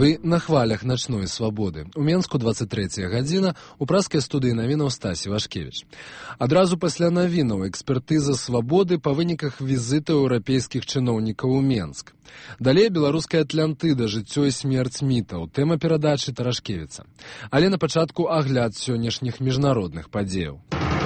Вы на хвалях начной свабоды. У Менску 23 гадзіна, у праскай студыі навінаў Стасі Вашкевіч. Адразу пасля навінаў экспертыза свабоды па выніках візітаў еўрапейскіх чыноўнікаў у Менск. Далей беларуская Атлантыда, жыццё і смерць мітаў, тэма перадачы Тарашкевіца. Але на пачатку агляд сённяшніх міжнародных падзеяў.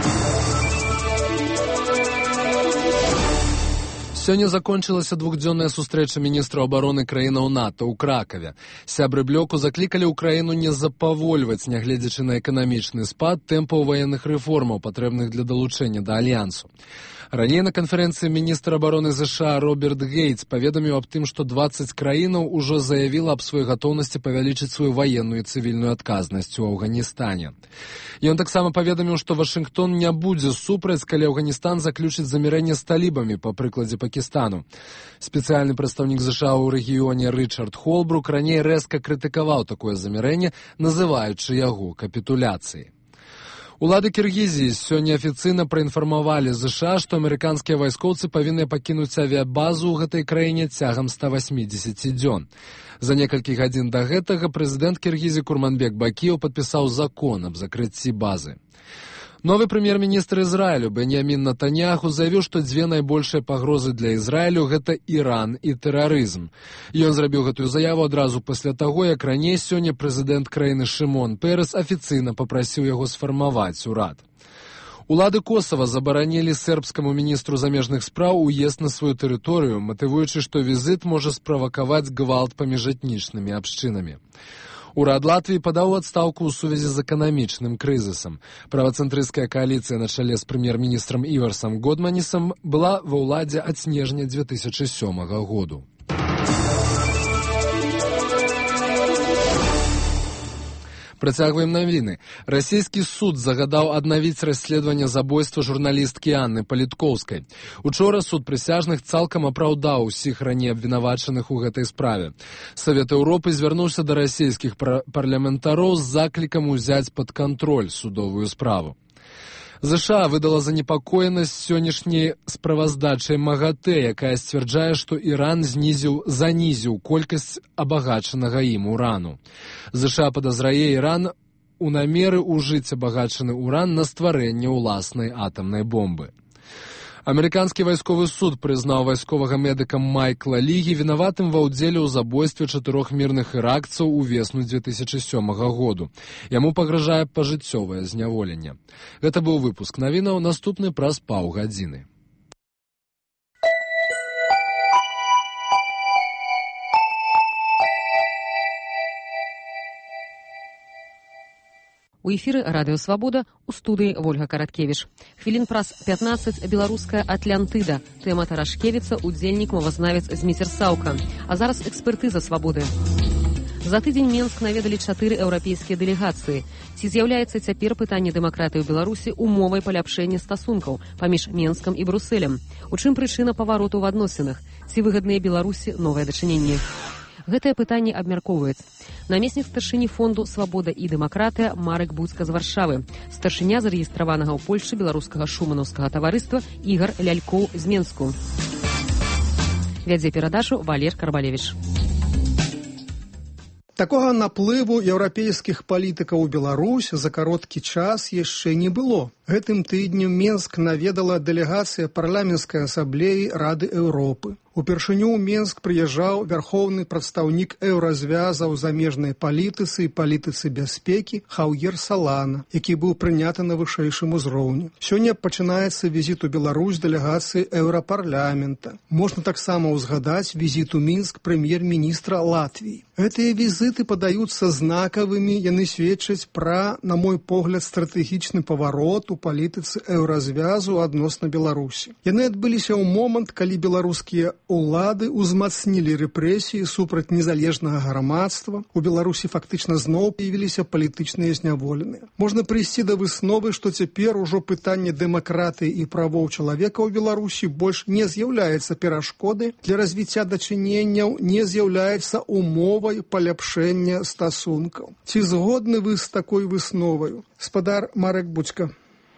Сёння закончылася двухдзённая сустрэча міністраў абароны краінаў НАТО ў Кракаве. Сябры блоку заклікалі ўкраіну не запавольваць, нягледзячы на эканамічны спад, тэмпаў ваенных рэформаў, патрэбных для далучэння да альянсу. Раней на канферэнцыі міністр абароны США Роберт Гейтс паведаміў аб тым, што 20 краінаў ужо заявіла аб сваёй гатоўнасці павялічыць сваю ваенную і цывільную адказнасць у Афганістане. Ён таксама паведаміў, што Вашынгтон не будзе супраць, калі Афганістан заключыць замірэнне з талібамі, па прыкладзе Пакістану. Спецыяльны прадстаўнік США ў рэгіёне Рычард Холбрук раней рэзка крытыкаваў такое замірэнне, называючы яго капітуляцыяй. Улады Кіргізіі сёння афіцыйна праінфармавалі США, што амерыканскія вайскоўцы павінны пакінуць авіябазу ў гэтай краіне цягам 180 дзён. За некалькі гадзін да гэтага прэзідэнт Кіргізіі Курманбек Бакіеў падпісаў закон аб закрыцці базы. Новы прэм'ер-міністр Ізраілю Беньямін Натаньяху заявіў, што дзве найбольшыя пагрозы для Ізраілю – гэта Іран і тэрарызм. Ён зрабіў гэтую заяву адразу пасля таго, як раней сёння прэзідэнт краіны Шымон Перес афіцыйна папрасіў яго сфармаваць урад. Улады Косава забаранілі сербскаму міністру замежных спраў уезд на сваю тэрыторыю, матывуючы, што візіт можа справакаваць гвалт паміж этнічнымі абшчынамі. Урад Латвіі падаў у адстаўку ў сувязі з эканамічным крызісам. Правацэнтрысцкая кааліцыя на чале з прэм'ер-міністрам Іварсам Годманісам была ва ўладзе ад снежня 2007 году. Працягваем навіны. Расійскі суд загадаў аднавіць расследаванне забойства журналісткі Анны Паліткоўскай. Учора суд прысяжных цалкам апраўдаў усіх раней абвінавачаных у гэтай справе. Савет Еўропы звярнуўся да расійскіх парламентароў з заклікам узяць пад кантроль судовую справу. ЗША выдала занепакоенасць сённяшняй справаздачай МАГАТЭ, якая сцвярджае, што Іран занізіў колькасць абагачанага ім урану. ЗША падазрае Іран у намеры ўжыць абагачаны уран на стварэнне ўласнай атамнай бомбы. Амерыканскі вайсковы суд прызнаў вайсковага медыка Майкла Лігі вінаватым ва ўдзеле ў забойстве 4 мірных іракцаў увесну 2007 году. Яму пагражае пажыццёвае зняволенне. Гэта быў выпуск навінаў, наступны праз паўгадзіны. У эфіры Радыё Свабода, у студыі Вольга Караткевіч. Хвілін праз 15 беларуская Атлантыда. Тэма Тарашкевіца, удзельнік мовазнавец Зміцер Саўка. А зараз экспертыза Свабоды. За тыдзень Менск наведалі 4 еўрапейскія дэлегацыі. Ці з'яўляецца цяпер пытанне дэмакратыі ў Беларусі умовай паляпшэння стасункаў паміж Менскам і Брусэлем? У чым прычына павароту ў адносінах? Ці выгадныя Беларусі новыя дачыненні? Гэтае пытанне абмяркоўваецца. Намеснік старшыні фонду «Свабода і дэмакратыя» Марек Буцка з Варшавы, старшыня зарэгістраванага ў Польшчы беларускага шуманаўскага таварыства Ігар Лялькоў з Менску. Вядзе перадачу Валер Карбалевіч. Такога наплыву еўрапейскіх палітыкаў у Беларусь за кароткі час яшчэ не было. Гэтым тыднем Менск наведала дэлегацыя парламенцкай асамблеі Рады Еўропы. Упершыню ў Менск прыязджаў вярхоўны прадстаўнік еўразвяза ў замежнай палітыцы і палітыцы бяспекі Хаўер Салана, які быў прыняты на вышэйшым узроўні. Сёння пачынаецца візіт у Беларусь дэлегацыі Еўрапарламента. Можна таксама ўзгадаць візіт у Мінск прэм'ер-міністра Латвіі. Гэтыя візіты падаюцца знакавымі, яны сведчаць пра, на мой погляд, стратэгічны паварот у палітыцы еўразвязу адносна Беларусі. Яны адбыліся ў момант, калі беларускія улады ўзмацнілі рэпрэсіі супраць незалежнага грамадства. У Беларусі фактычна зноў паявіліся палітычныя зняволеныя. Можна прыйсці да высновы, што цяпер ужо пытанне дэмакратыі і правоў чалавека ў Беларусі больш не з'яўляецца перашкодай для развіцця дачыненняў, не з'яўляецца умовай паляпшэння стасункаў. Ці згодны вы з такой высноваю? Спадар Марек Буцка.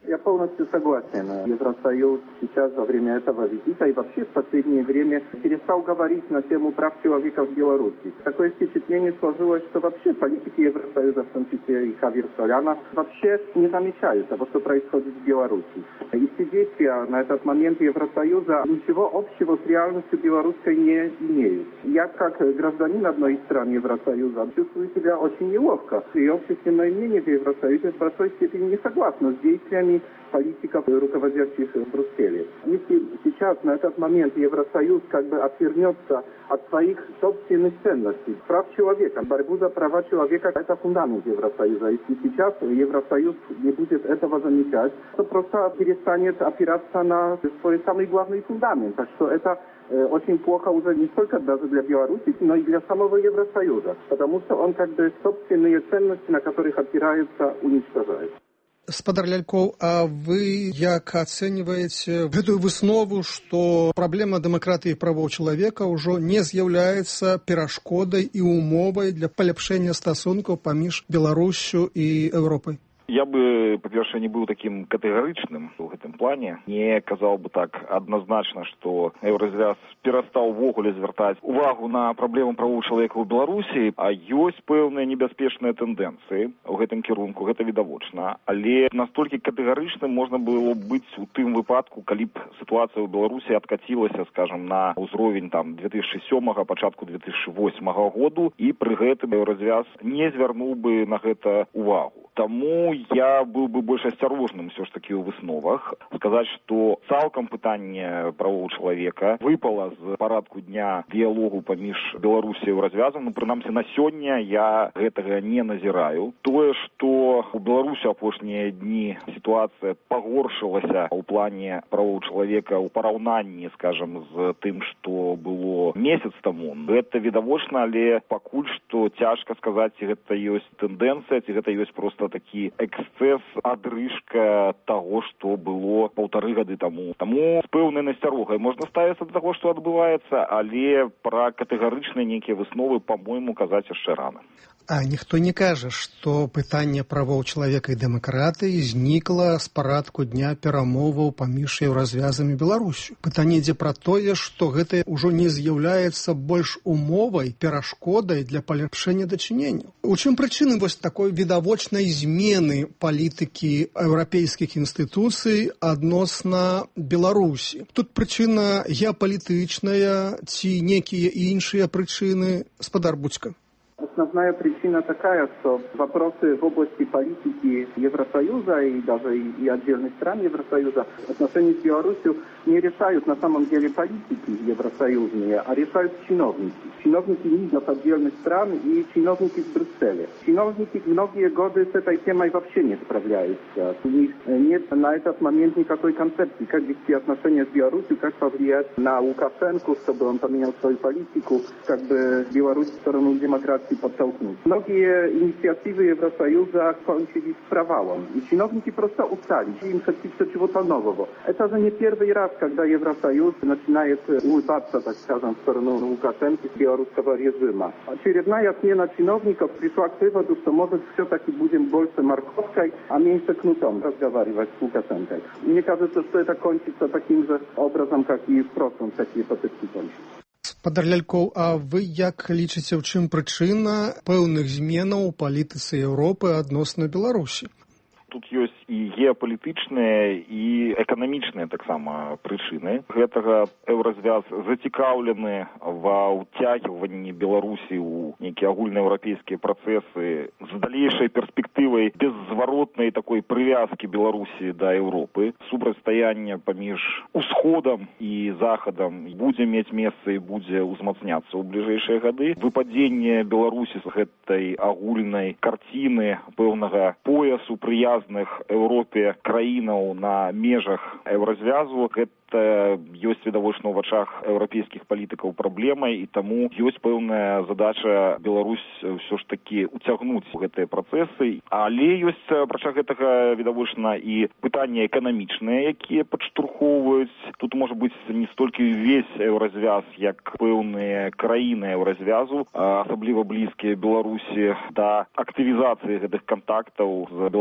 Я полностью согласен. Евросоюз сейчас во время этого визита и вообще в последнее время перестал говорить на тему прав человека в Беларуси. Такое впечатление сложилось, что вообще политики Евросоюза, в том числе и Хавьер Соляна, вообще не замечают того, что происходит в Беларуси. И все действия на этот момент Евросоюза ничего общего с реальностью белорусской не имеют. Я, как гражданин одной из стран Евросоюза, чувствую себя очень неловко. И общественное мнение в Евросоюзе в большой степени не согласно с действиями политиков, руководящих в Брюсселе. Если сейчас, на этот момент, Евросоюз как бы отвернется от своих собственных ценностей, прав человека, борьбу за права человека – это фундамент Евросоюза. Если сейчас Евросоюз не будет этого замечать, то просто перестанет опираться на свой самый главный фундамент. Так что это очень плохо уже не только даже для Беларуси, но и для самого Евросоюза, потому что он как бы собственные ценности, на которых опирается, уничтожает. Спадар Лялькоў, а вы як ацэньваеце гэтую выснову, што праблема дэмакратыі і правоў чалавека ўжо не з'яўляецца перашкодай і умовай для паляпшэння стасункаў паміж Беларуссю і Еўропай? Я бы, па-першае, не быў такім катэгарычным у гэтым плане. Не казаў бы так адназначна, што Еўразвяз перастаў увогуле звяртаць увагу на праблему правоў чалавека ў Беларусі, а ёсць пэўныя небяспечныя тэндэнцыі ў гэтым кірунку, гэта відавочна. Але настолькі катэгарычным можна было быць у тым выпадку, калі б сітуацыя ў Беларусі адкацілася, скажам, на ўзровень 2007-го, пачатку 2008 году, і пры гэтым Еўразвяз не звярнуў бы на гэта увагу. Таму я быў бы больш асцярожным ўсё ж такі ў высновах. Сказаць, што цалкам пытанне правоў чалавека выпала з парадку дня дыялогу паміж Беларусі і Еўразвязам, прынамсі на сёння я гэтага не назіраю. Тое, што ў Беларусі апошнія дні сітуацыя пагоршылася ў плане правоў чалавека ў параўнанні, скажам, з тым, што было месяц таму, гэта відавочна, але пакуль што цяжка сказаць, ці гэта ёсць тэндэнцыя, ці гэта ёсць проста такі эксцэс, адрыжка таго, што было 1,5 гады таму. Таму з пэўнай насцярогай можна ставіцца да таго, што адбываецца, але пра катэгарычныя нейкія высновы, па-мойму, казаць яшчэ рана. А ніхто не кажа, што пытанне правоў чалавека і дэмакратыі знікла з парадку дня перамоваў паміж Еўразвязам і Беларусю. Пытанне ідзе пра тое, што гэта ўжо не з'яўляецца больш умовай, перашкодай для паляпшэння дачыненняў. У чым прычыны вось такой відавочнай змены палітыкі еўрапейскіх інстытуцый адносна Беларусі? Тут прычына геапалітычная ці некія іншыя прычыны? Спадар Буцька. Основная причина такая, что вопросы в области политики Евросоюза и даже и отдельных стран Евросоюза в отношении с Беларусью не решают на самом деле политики евросоюзные, а решают чиновники. Чиновники лидеров отдельных стран и чиновники в Брюсселе. Чиновники многие годы с этой темой вообще не справляются. У них нет на этот момент никакой концепции, как вести отношения с Беларусью, как повлиять на Лукашенко, чтобы он поменял свою политику, как бы Беларусь в сторону демократии подтолкнуть. Многие инициативы Евросоюза кончились провалом. И чиновники просто устали. Им хотится чего-то нового. Это же не первый раз, когда Евросоюз начинает улыбаться, так скажем, в сторону Лукашенко с белорусского режима. Очередная смена чиновников пришла к выводу, что, может, все-таки будем больше морковкой, а меньше кнутом разговаривать с Лукашенко. Мне кажется, что это кончится таким же образом, как и в прошлом такие попытки кончились. Спадар Лялькоў, а вы як лічыце, у чым прычына пэўных зменаў у палітыцы Еўропы адносна Беларусі? Тут ёсць і геапалітычныя, і эканамічныя таксама прычыны. Гэтага Еўразвяз зацікаўлены ва ўцягванні Беларусі ў нейкія агульнаеўрапейскія працэсы з далейшай перспектывай беззваротнай такой прывязкі Беларусі да Еўропы. Супрацьстаянне паміж усходам і захадам будзе мець месца і будзе ўзмацняцца ў бліжэйшыя гады. Выпадзенне Беларусі з гэтай агульнай карціны пэўнага поясу прыязных Еўропе краінаў на межах Еўразвязу, гэта ёсць відавочна ў вачах еўрапейскіх палітыкаў праблемай, і таму ёсць пэўная задача Беларусь ўсё ж такі уцягнуць гэтыя працэсы. Але ёсць апрача гэтага відавочна і пытанні эканамічныя, якія падштурхоўваюць. Тут можа быць не столькі ўвесь Еўразвяз, як пэўныя краіны Еўразвязу, асабліва блізкія Беларусі, да актывізацыі гэтых кантактаў з беларускім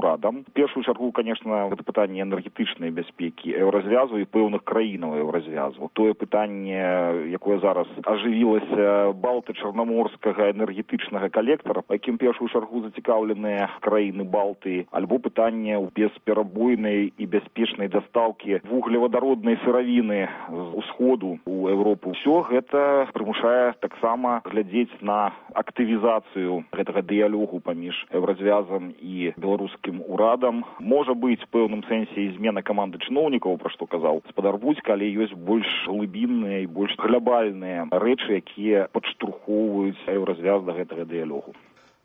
урадам. В першую чаргу, конечно, гэта пытанне энергетычнай бяспекі еўразвязу і пэўных краінаў еўразвязу. Тое пытанне, якое зараз ажывілася балта-чарнаморскага энергетычнага калектара, па якім першую чаргу зацікаўленыя краіны Балтыі, альбо пытанне бесперабойнай і бяспечнай дастаўкі вуглевадароднай сыравіны з усходу ў Еўропу. Усё гэта прымушае таксама глядзець на актывізацыю гэтага дыялогу паміж еўразвязам і беларускім урадам. Можа быць в пэўным сэнсе і змена каманды чыноўнікаў, пра што казаў гаспадар Будзька, але ёсць больш глыбінныя і больш глябальныя рэчы, якія падштурхоўваюць еўразвяз да гэтага дыялогу.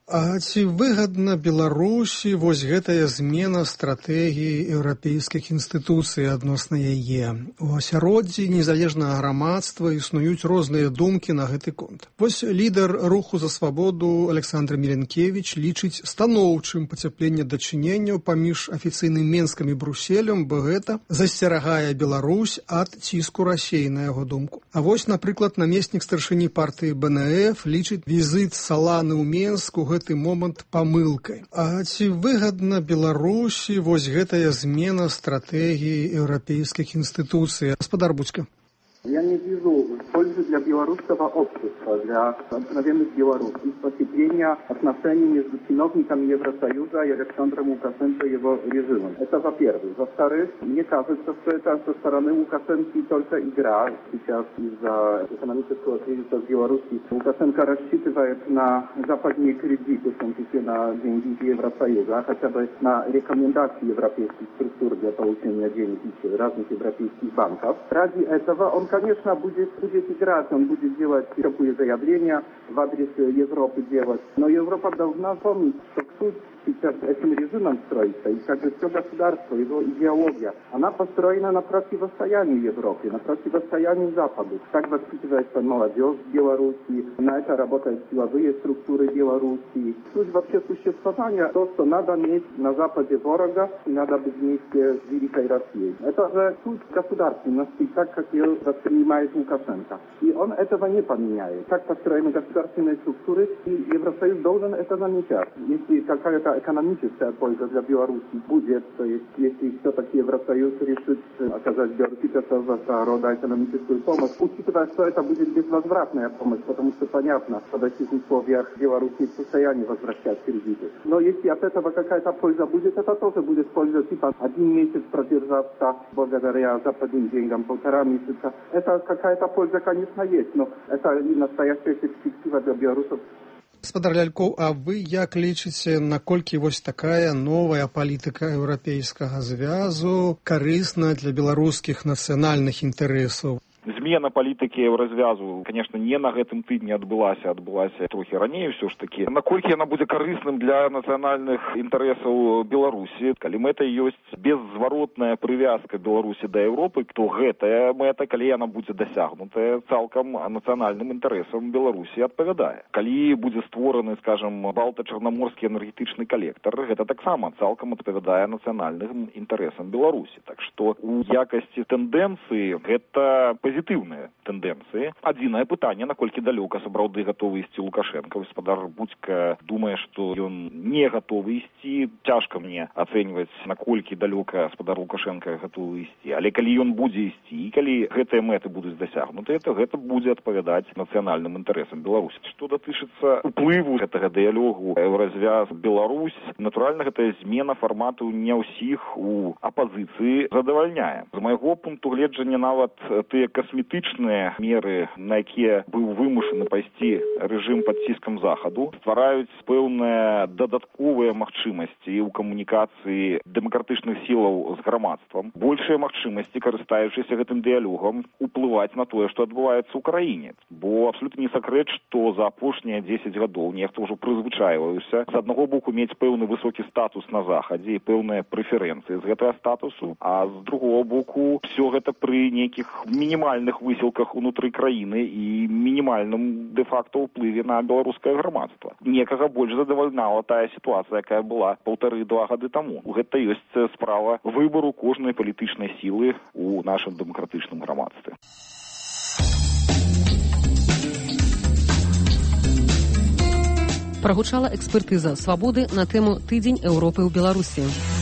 А ці выгадна Беларусі вось гэтая змена стратэгіі еўрапейскіх інстытуцый адносна яе? У асяроддзі незалежнага грамадства існуюць розныя думкі на гэты конт. Вось лідар руху за свабоду Александр Міленкевіч лічыць станоўчым пацяпленне дачыненняў паміж афіцыйным Менскам і Брусселем, бо гэта засцерагае Беларусь ад ціску Расіі, на яго думку. А вось, напрыклад, намеснік старшыні партыі БНФ лічыць візіт Саланы ў Менску гэты момант памылкай. А ці выгадна Беларусі вось гэтая змена стратэгіі еўрапейских институций? Гаспадар Будзька. Я не вижу пользы для белорусского общества, для обыкновенных белорусов, потепления отношений между чиновниками Евросоюза и Александром Лукашенко и его режимом. Это во-первых. Во-вторых, мне кажется, что это со стороны Лукашенко только игра. Сейчас из-за экономического кризиса в Беларуси Лукашенко рассчитывает на западные кредиты, в том числе на деньги Евросоюза, а хотя бы на рекомендации европейских структур для получения денег из разных европейских банков. Ради этого он, конечно, будет играть, он будет делать такие заявления в адрес Европы делать. Но Европа должна помнить, что суть сейчас этим режимом строится, и как бы все государство, его идеология, она построена на противостоянии Европе, на противостоянии Западу. Так воспитывается молодежь в Беларуси, на это работают силовые структуры Беларуси. Суть вообще существования то, что надо иметь на Западе ворога, и надо быть вместе с Великой Россией. Это же суть государственности, так как ее воспринимает Лукашенко. И он этого не поменяет. Так построены государственные структуры, и Евросоюз должен это замечать. Если какая-то экономическая польза для Беларуси будет, то есть если все-таки Евросоюз решит оказать Беларуси какого-то рода экономическую помощь, учитывая, что это будет безвозвратная помощь, потому что понятно, что в таких условиях Беларусь не в состоянии возвращать кредиты. Но если от этого какая-то польза будет, это тоже будет польза, типа 1 месяц продержаться благодаря западным деньгам, 1,5 месяца. Это какая-то польза, конечно, есть, но это и настоящая перспектива для белорусов. Гаспадар Лялькоў, а вы як лічыце, наколькі вось такая новая палітыка еўрапейскага звязу карысна для беларускіх нацыянальных інтарэсаў? Змена палітыкі еўразвязу, конечно, не на гэтым тыдні адбылася трохі раней ўсё ж такі. Наколькі яна будзе карысным для нацыянальных інтарэсаў Беларусі, калі мэта ёсць беззваротная прывязка Беларусі да Еўропы, то гэтая мэта, калі яна будзе дасягнутая, цалкам нацыянальным інтарэсам Беларусі адпавядае. Калі будзе створаны, скажем, балта-чарнаморскі энергетычны калектар, гэта таксама цалкам адпавядае нацыянальным інтарэсам Беларусі. Так што у якасці тэндэнцыі гэта пазітыўныя тэндэнцыі. Адзінае пытанне, наколькі далёка сапраўды гатовы ісці Лукашенко. Гаспадар Будзька думае, што ён не гатовы ісці. Цяжка мне ацэньваць, наколькі далёка гаспадар Лукашенко гатовы ісці. Але калі ён будзе ісці, і калі гэтыя мэты будуць дасягнутыя, то гэта будзе адпавядаць нацыянальным інтарэсам Беларусі. Што датычыцца уплыву гэтага дыялогу еўразвяз Беларусь, натуральна, гэтая змена фармату не ўсіх у апазіцыі задавальняе. З майго пункту гледжання нават тыя касметычныя меры, на якія быў вымушаны пайсці рэжым пад ціскам захаду, ствараюць пэўныя дадатковыя магчымасці ў камунікацыі дэмакратычных сілаў з грамадствам, большыя магчымасці, карыстаючыся гэтым дыялогам, уплываць на тое, што адбываецца ў краіне. Бо абсалютна не сакрэт, што за апошнія 10 гадоў нехта ўжо прызвычайваўся з аднаго боку мець пэўны высокі статус на захадзе і пэўныя прэферэнцыі з гэтага статусу, а з другого боку все гэта пры нейкіх мінімальных высілках унутры краіны і мінімальным дэ-факто ўплыве на беларускае грамадства. Некага больш задавальняла тая сітуацыя, якая была 1,5-2 гады таму. Гэта ёсць справа выбару кожнай палітычнай сілы ў нашым дэмакратычным грамадстве. Прагучала экспертыза «Свабоды» на тэму «Тыдзень Еўропы ў Беларусі».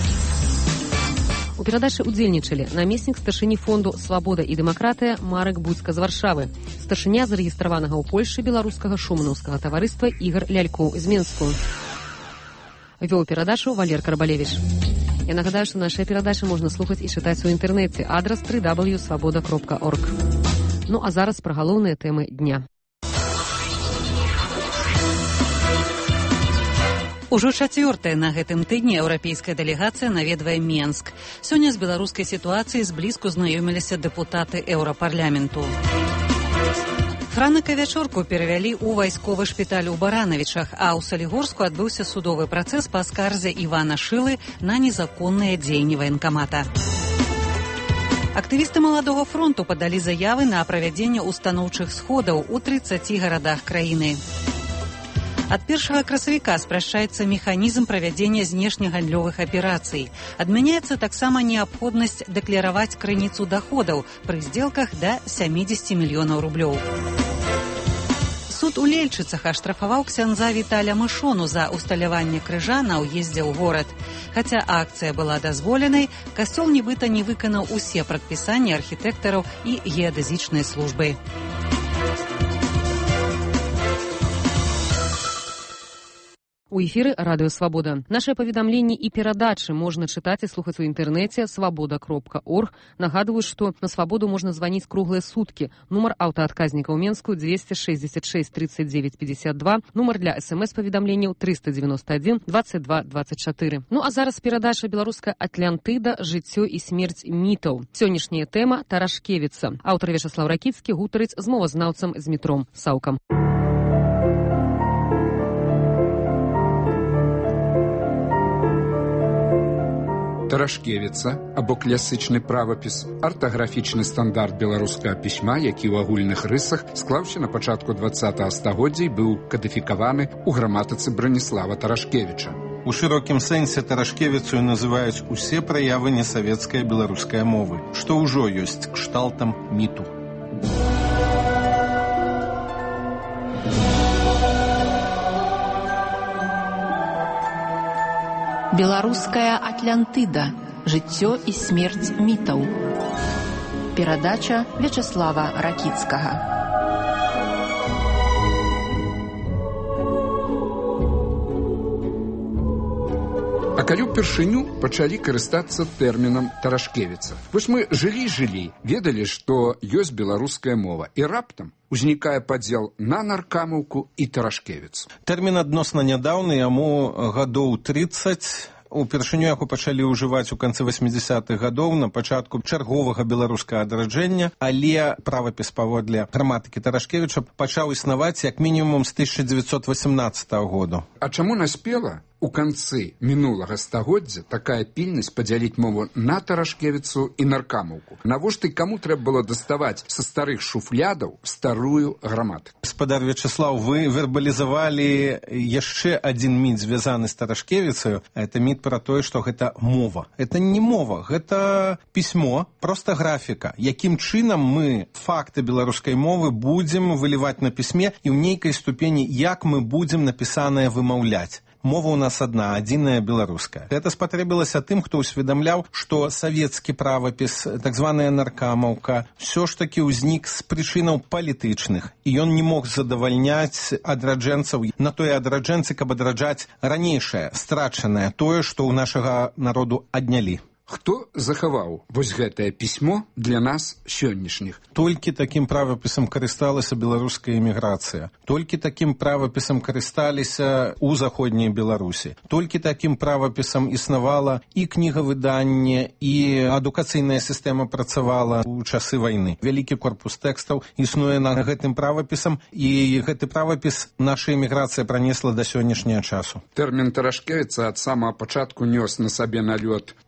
У перадачы удзельнічалі намеснік старшыні фонду «Свабода і дэмакратыя» Марек Буцька з Варшавы, старшыня зарэгістраванага ў Польшы беларускага шумнаўскага таварыства Ігар Лялькоў з Менску. Вёў перадачу Валер Карбалевіч. Я нагадаю, што нашыя перадачы можна слухаць і чытаць у інтэрнэце. Адрас www.swaboda.org. Ну а зараз пра галоўныя тэмы дня. Ужо чацвёртая на гэтым тыдні еўрапейская дэлегацыя наведвае Менск. Сёння з беларускай сітуацыяй зблізку знаёміліся дэпутаты Еўрапарламенту. Франыка вячорку перавялі ў вайсковы шпіталь у Баранавічах, а ў Салігорску адбыўся судовы працэс па скарзе Івана Шылы на незаконныя дзеянні ваенкамата. Актывісты Маладога фронту падалі заявы на правядзенне устаноўчых сходаў у 30 гарадах краіны. Ад 1 красавіка спрашчаецца механізм правядзення знешнегандлёвых аперацый. Адмяняецца таксама неабходнасць дэклараваць крыніцу даходаў пры здзелках да 70 мільёнаў рублёў. Суд у Лельчыцах аштрафаваў ксяндза Віталя Мышону за усталяванне крыжа на ўездзе ў горад. Хаця акцыя была дазволенай, касцёл нібыта не выканаў усе прадпісанні архітэктараў і геадэзічнай службы. У эфіры радыё «Свабода». Нашыя паведамленні і перадачы можна чытаць і слухаць у інтэрнэце swaboda.org. Нагадваю, што на «Свабоду» можна званіць круглыя суткі. Нумар аўтаадказніка ў Менску 266 39 52, нумар для СМС-паведамленняў 391 22 24. Ну а зараз перадача «Беларуская Атлянтыда. Жыццё і смерць мітаў». Сённяшняя тэма Тарашкевіца. Аўтар Вячаслаў Ракіцкі гутарыць з мовазнаўцам Змітром Саўкам. Тарашкевіца, або класічны правапіс, артаграфічны стандарт беларускага пісьма, які ў агульных рысах склаўся на пачатку 20-го стагоддзя і быў кадыфікаваны ў граматыцы Браніслава Тарашкевіча. У шырокім сэнсе Тарашкевіцаю называюць усе праявы несавецкай беларускай мовы, што ўжо ёсць кшталтам міту. Беларуская Атлянтыда. Жыццё і смерць мітаў. Перадача Вячаслава Ракіцкага. А калі ўпершыню пачалі карыстацца тэрмінам Тарашкевіца. Вось мы жылі, ведалі, што ёсць беларуская мова, і раптам узнікае падзел на наркамаўку і Тарашкевіцу. Тэрмін адносна нядаўны, яму гадоў 30. Упершыню яго пачалі ўжываць у канцы 80-х гадоў на пачатку чарговага беларускага адраджэння, але правапіс паводле граматыкі Тарашкевіча пачаў існаваць як мінімум з 1918 году. А чаму наспела у канцы мінулага стагоддзя такая пільнасць падзяліць мову на Тарашкевіцу і наркамаўку? Навошта і каму трэба было даставаць са старых шуфлядаў старую граматыку? Гаспадар Вячаслаў, вы вербалізавалі яшчэ адзін міт, звязаны з Тарашкевіцаю. Это міт пра тое, што гэта мова. Это не мова, гэта пісьмо, проста графіка. Якім чынам мы факты беларускай мовы будзем выліваць на пісьме і ў нейкай ступені, як мы будзем напісанае вымаўляць. Мова у нас одна, адзіная беларуская. Гэта спатрэбілася тым, хто ўсведамляў, што савецкі правапіс, так званая наркамаўка, ўсё ж такі ўзнік з прычынаў палітычных. І ён не мог задавальняць адраджэнцаў на тое адраджэнцы, каб адраджаць ранейшае, страчанае, тое, што ў нашага народу аднялі. Хто захаваў вось гэтае пісьмо для нас сённяшніх? Толькі такім правапісам карысталася беларуская эміграцыя. Толькі такім правапісам карысталіся ў заходняй Беларусі. Толькі такім правапісам існавала і кнігавыданне, і адукацыйная сістэма працавала ў часы вайны. Вялікі корпус тэкстаў існуе на гэтым правапісам, і гэты правапіс наша эміграцыя пранесла да сённяшняга часу. Тэрмін Тарашкевіца ад самага пачатку нёс на сабе налёт міту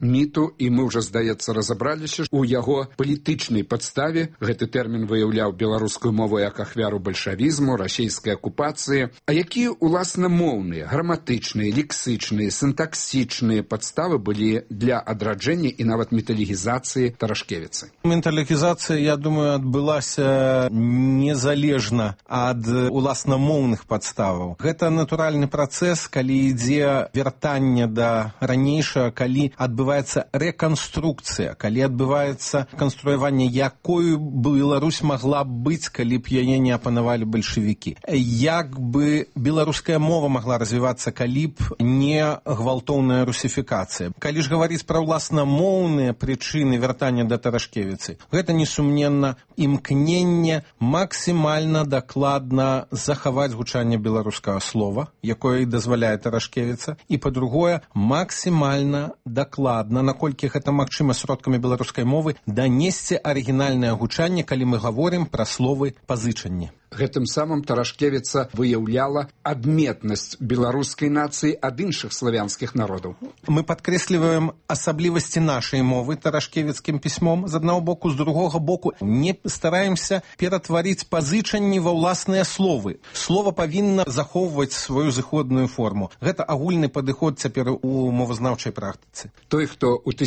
тэрміну, і мы ўжо, здаецца, разабраліся, у яго палітычнай падставе гэты тэрмін выяўляў беларускую мову як ахвяру бальшавізму, расійскай акупацыі. А якія уласнамоўныя, граматычныя, лексычныя, сінтаксічныя падставы былі для адраджэння і нават металогізацыі Тарашкевіцы? Металогізацыя, я думаю, адбылася незалежна ад уласнамоўных падставаў. Гэта натуральны працэс, калі ідзе вяртанне да ранейшага, калі адбываецца рэканструкцыя, калі адбываецца канструяванне, якою Беларусь магла б быць, калі б яе не апанавалі бальшавікі. Як бы беларуская мова магла развівацца, калі б не гвалтоўная русіфікацыя. Калі ж гаварыць пра ўласнамоўныя прычыны вяртання да Тарашкевіцы, гэта несумненна імкненне максімальна дакладна захаваць гучанне беларускага слова, якое і дазваляе Тарашкевіца, і, па-другое, максімальна дакладна, наколькі гэта магчыма сродкамі беларускай мовы, данесці арыгінальнае гучанне, калі мы гаворым пра словы пазычанні. Гэтым самым Тарашкевіца выяўляла адметнасць беларускай нацыі ад іншых славянскіх народаў. Мы падкрэсліваем асаблівасці нашай мовы тарашкевіцкім пісьмом з аднаго боку, з другога боку не стараемся ператварыць пазычанні ва ўласныя словы. Слова павінна захоўваць сваю зыходную форму. Гэта агульны падыход цяпер у мовазнаўчай практыцы. Той, хто ў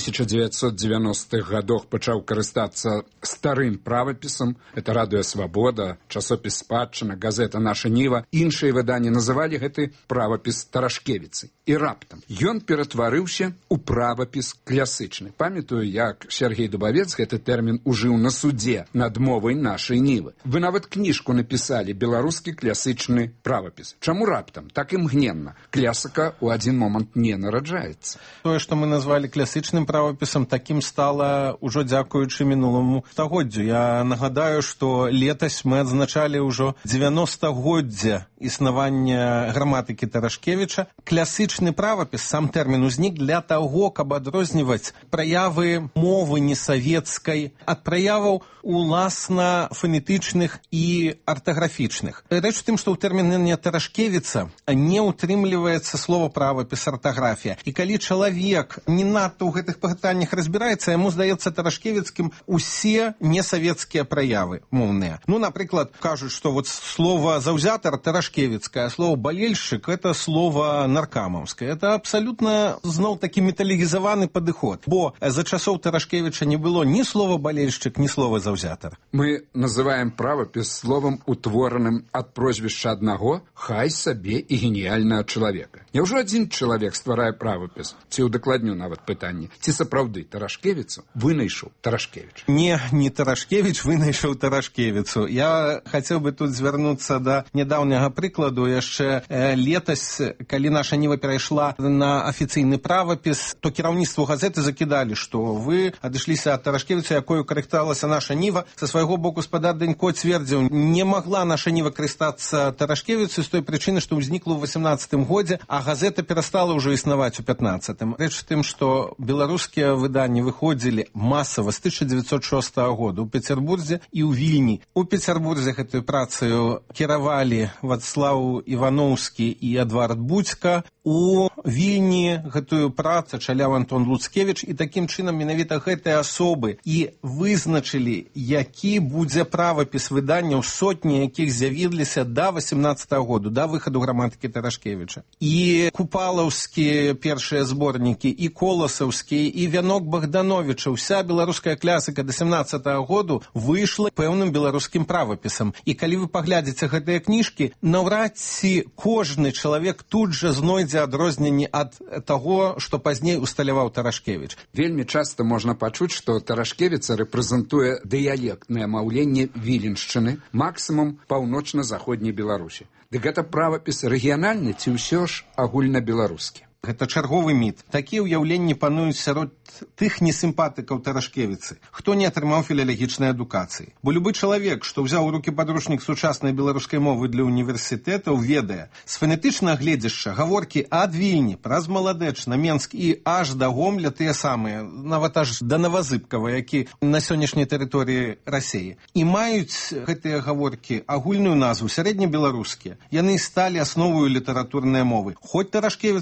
1990-х гадах пачаў карыстацца старым правапісам, это Радыё Свабода, часопіс «Спадчына», газета «Наша Ніва», іншыя выданні называлі гэты правапіс Тарашкевіцы. І раптам ён ператварыўся ў правапіс клясычны. Памятаю, як Сергей Дубавец гэты тэрмін ужыў на судзе над мовай нашай Нівы. Вы нават кніжку напісалі «Беларускі клясычны правапіс». Чаму раптам? Так імгненна. Клясыка ў адзін момант не нараджаецца. Тое, што мы назвалі клясычным правапісам, такім стала ўжо дзякуючы мінуламу стагоддзю. Я нагадаю, што летась мы адзначалі ўжо 90-годдзя існавання граматыкі Тарашкевіча. Клясычны правапіс, сам тэрмін узнік для таго, каб адрозніваць праявы мовы несавецкай ад праяваў уласна фонетычных і артаграфічных. Рэч у тым, што ў тэрміне Тарашкевіца не ўтрымліваецца слова правапіс, артаграфія. І калі чалавек не надта ў гэтых пытаннях разбіраецца, яму здаецца Тарашкевіцкім усе несавецкія праявы моўныя. Ну, напрыклад, кажуць, што вот слово «заўзятар» тарашкевіцкае, слово «балельшчык» — это слово наркамаўскае. Это абсолютно зноў такі металогізаваны падыход, бо за часоў Тарашкевіча не было ні слова «балельшчык», ні слова «заўзятар». Мы называем правапіс словам, утвораным ад прозвішча аднаго, хай сабе і геніяльнага чалавека. Няўжо адзін чалавек стварае правапіс? Ці ўдакладню нават пытанне, ці сапраўды Тарашкевіцу вынайшаў Тарашкевіч? Не Тарашкевіч вынайшаў Тарашкевіцу. Я хацеў бы тут звярнуцца да нядаўняга прыкладу. Яшчэ летась, калі наша Ніва перайшла на афіцыйны правапіс, то кіраўніцтву газеты закідалі, што вы адышліся ад Тарашкевіца, якою карысталася наша Ніва. Са свайго боку спадар Данько цвердзіў, не магла наша Ніва карыстацца Тарашкевіцу з той прычыны, што ўзнікла ў 18-м годзе, а газета перастала ўжо існаваць у 15-м. Рэч у тым, што беларускія выданні выходзілі масава з 1906 года ў Петербурзе і ў Вільні. У Петербурзе гэтую працаю кіравалі Вацлаў Іваноўскі і Эдвард Будзька. У Вільні гэтую працу чаляў Антон Луцкевіч, і такім чынам менавіта гэтыя асобы і вызначылі, які будзе правапіс выданняў, сотні якіх з'явіліся да 18-го году, да выхаду граматыкі Тарашкевіча. І купалаўскія першыя зборнікі, і коласаўскія, і вянок Богдановича, уся беларуская клясыка до 17-го году выйшла пэўным беларускім правапісам. І калі вы паглядзіце гэтыя кніжкі, наўрад ці кожны чалавек тут жа знойдзе адрозненні ад таго, што пазней усталяваў Тарашкевіч. Вельмі часта можна пачуць, што Тарашкевіца рэпрэзентуе дыялектнае маўленне Віленшчыны, максімум паўночна-заходняй Беларусі. Дык гэта правапіс рэгіянальны ці ўсё ж агульнабеларускі? Гэта чарговы міт. Такія ўяўленні пануюць сярод тых несімпатыкаў Тарашкевіцы, хто не атрымаў філалагічнай адукацыі. Бо любы чалавек, што ўзяў у рукі падручнік сучаснай беларускай мовы для універсітэтаў, ведае, з фанетычнага гледзяшча гаворкі ад Вільні, праз Маладэч, на Менск і аж да Гомля тыя самыя, нават аж да Новазыбкава, які на сённяшняй тэрыторыі Расіі. І маюць гэтыя гаворкі агульную назву сярэднебеларускія. Яны сталі асноваю літаратурнай мовы. Хоць Тарашкевіцу піша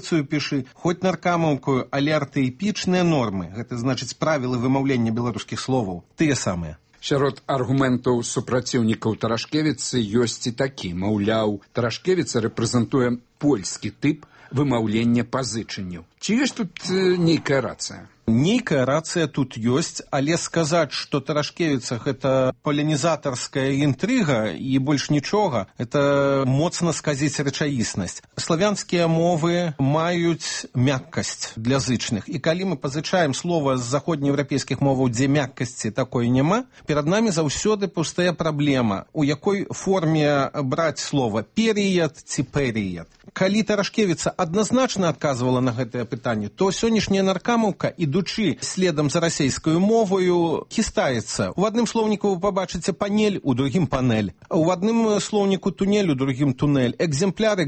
душы, хоць наркамаўкаю, але артаіпічныя нормы, гэта значыць правілы вымаўлення беларускіх словаў, тыя самыя. Сярод аргументаў супраціўнікаў Тарашкевіцы ёсць і такі, маўляў, Тарашкевіца рэпрэзентуе польскі тып вымаўлення пазычанняў. Ці ёсць тут нейкая рацыя? Нейкая рацыя тут ёсць, але сказаць, што Тарашкевіца гэта палінізатарская інтрыга і больш нічога, это моцна сказіць рэчаіснасць. Славянскія мовы маюць мяккасць для зычных, і калі мы пазычаем слова з заходнееўрапейскіх моваў, дзе мяккасці такой няма, перад намі заўсёды пустая праблема, у якой форме браць слова перыяд ці перыяд. Калі Тарашкевіца адназначна адказвала на гэтае пытанне, то сённяшняя наркамаўка, ідучы следам за расейскую моваю, хістаецца. У адным слоўніку вы пабачыце панель, у другім панель. У адным слоўніку тунель, у другім тунель. Экземпляр,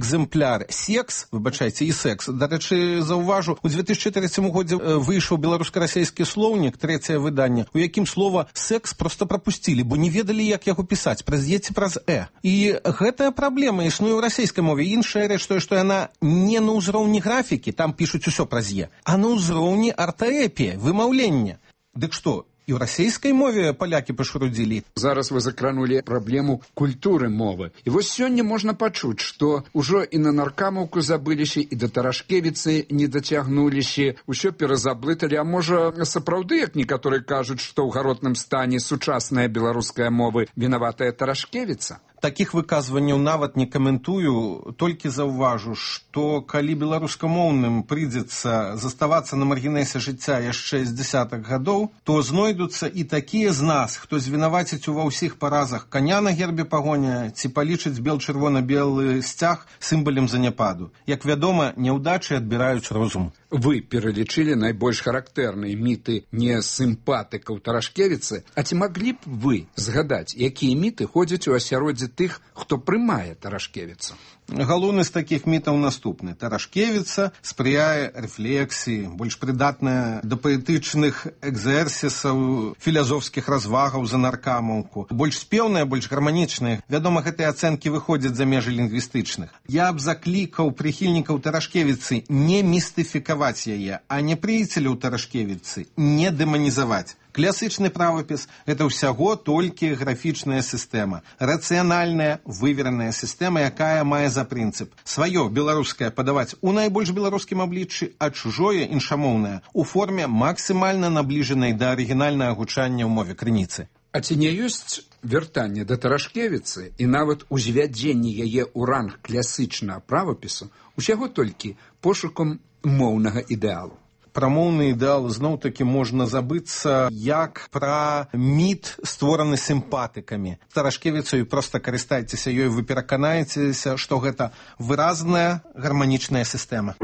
секс, выбачайце, і секс. Дарэчы, заўважу, у 2003 годзе выйшаў беларуска-расейскі слоўнік, трэцяе выданне, у якім слова секс проста прапусцілі, бо не ведалі, як яго пісаць, праз е ці праз э. І гэтая праблема існуе ў расейскай мове. Іншая рэч, што яна не на ўзроўні графікі, там пішуць усё праз е, а на ўзроўні артаэпіі, вымаўлення. Дык што, і ў расейскай мове палякі пашурудзілі? Зараз вы закранулі праблему культуры мовы. І вось сёння можна пачуць, што ўжо і на наркамаўку забыліся, і да Тарашкевіцы не дацягнуліся, усё перазаблыталі, а можа сапраўды, як некаторыя кажуць, што ў гаротным стане сучасная беларуская мова вінаватая Тарашкевіца? Такіх выказванняў нават не каментую, толькі заўважу, што калі беларускамоўным прыйдзецца заставацца на маргінесе жыцця яшчэ з 10-х гадоў, то знойдуцца і такія з нас, хто звінаваціць ува ўсіх паразах каня на гербе пагоня ці палічыць бел-чырвона-белы сцяг сімвалем заняпаду. Як вядома, няўдачы адбіраюць розум. Вы пералічылі найбольш характэрныя міты не сімпатыкаў Тарашкевіцы, а ці маглі б вы згадаць, якія міты ходзяць у асяроддзе тых, хто прымае Тарашкевіцу? Галоўны з такіх мітаў наступны. Тарашкевіца спрыяе рэфлексіі, больш прыдатная да паэтычных экзерсісаў, філазофскіх развагаў за наркамаўку. Больш спеўная, больш гарманічная. Вядома, гэтыя ацэнкі выходзяць за межы лінгвістычных. Я б заклікаў прыхільнікаў Тарашкевіцы не містыфікаваць яе, а не прыяцеляў Тарашкевіцы не дэманізаваць. Класычны правапіс – гэта ўсяго толькі графічная сістэма, рацыянальная, вывераная сістэма, якая мае за прынцып сваё беларускае падаваць у найбольш беларускім абліччы, а чужое іншамоўнае у форме максімальна набліжанай да арыгінальнага гучання ў мове крыніцы. А ці не ёсць вяртанне да Тарашкевіцы і нават узвядзенне яе ў ранг класычнага правапісу усяго толькі пошукам моўнага ідэалу? Пра моўны ідэал зноў-такі можна забыцца як пра міт, створаны сімпатыкамі. Тарашкевіцаю проста карыстайцеся ёй, вы пераканаецеся, што гэта выразная гарманічная сістэма.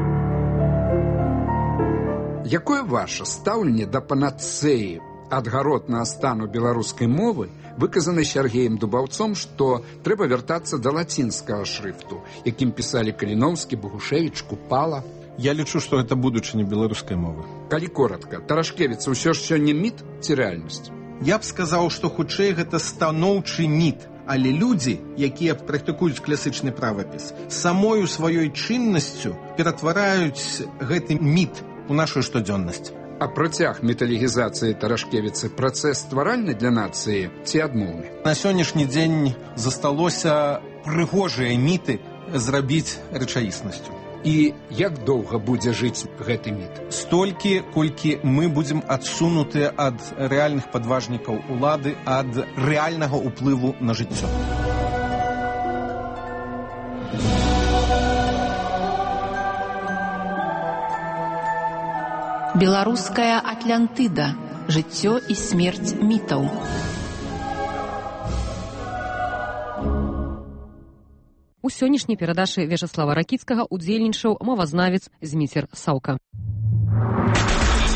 Якое ваша стаўленне да панацэі адгаротнага стану беларускай мовы, выказанай Сергеем Дубаўцом, што трэба вяртацца да лацінскага шрыфту, якім пісалі Каліноўскі, Богушевіч, Купала? Я лічу, што гэта будучыня беларускай мовы. Калі коротка, Тарашкевіца ўсё ж сёння міт ці рэальнасць? Я б сказаў, што хутчэй гэта станоўчы міт, але людзі, якія практыкуюць класычны правапіс, самою сваёй чыннасцю ператвараюць гэты міт у нашу штодзённасць. А працяг металегізацыі Тарашкевіцы працэс стваральны для нацыі ці адмоўны? На сённяшні дзень засталося прыгожыя міты зрабіць рэчаіснасцю. І як доўга будзе жыць гэты міт? Столькі, колькі мы будзем адсунутыя ад рэальных падважнікаў улады, ад рэальнага ўплыву на жыццё. Беларуская Атлантыда. Жыццё і смерць мітаў. У сённяшняй перадачы Вячаслава Ракіцкага удзельнічаў мовазнавец Зміцер Саўка.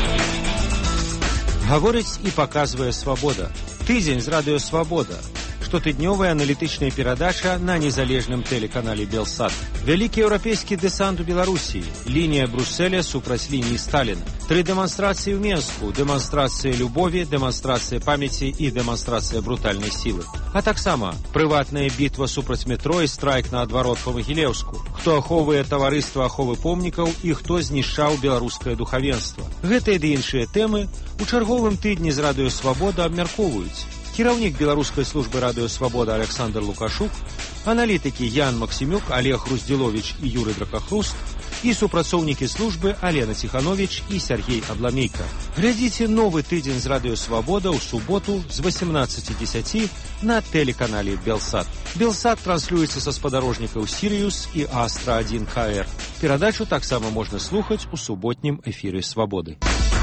Гаворыць і паказвае свабода. Тыдзень з радыё «Свабода». штотыднёвая аналітычная перадача на незалежным тэлеканале «Белсат». Вялікі еўрапейскі дэсант у Беларусі, лінія Брюсселя супраць лініі Сталіна, 3 дэманстрацыі ў Менску, дэманстрацыя любові, дэманстрацыя памяці і дэманстрацыя брутальнай сілы. А таксама прыватная бітва супраць метро і страйк наадварот па Магілеўску, хто ахоўвае таварыства аховы помнікаў і хто знішчаў беларускае духавенства. Гэтыя ды іншыя тэмы у чарговым тыдні з Радыё Свабода абмяркоўваюць кіраўнік беларускай службы Радыё Свабода Александр Лукашук, аналітыкі Ян Максімюк, Олег Груздзіловіч і Юрый Дракахруст і супрацоўнікі службы Алена Ціхановіч і Сергей Абламейка. Глядзіце новы тыдзень з Радыё Свабода ў суботу з 18:10 на тэлеканале «Белсат». «Белсат» транслюецца са спадарожнікаў «Сіриус» і «Астра-1 КР». Перадачу таксама можна слухаць у суботнім эфіры «Свабоды».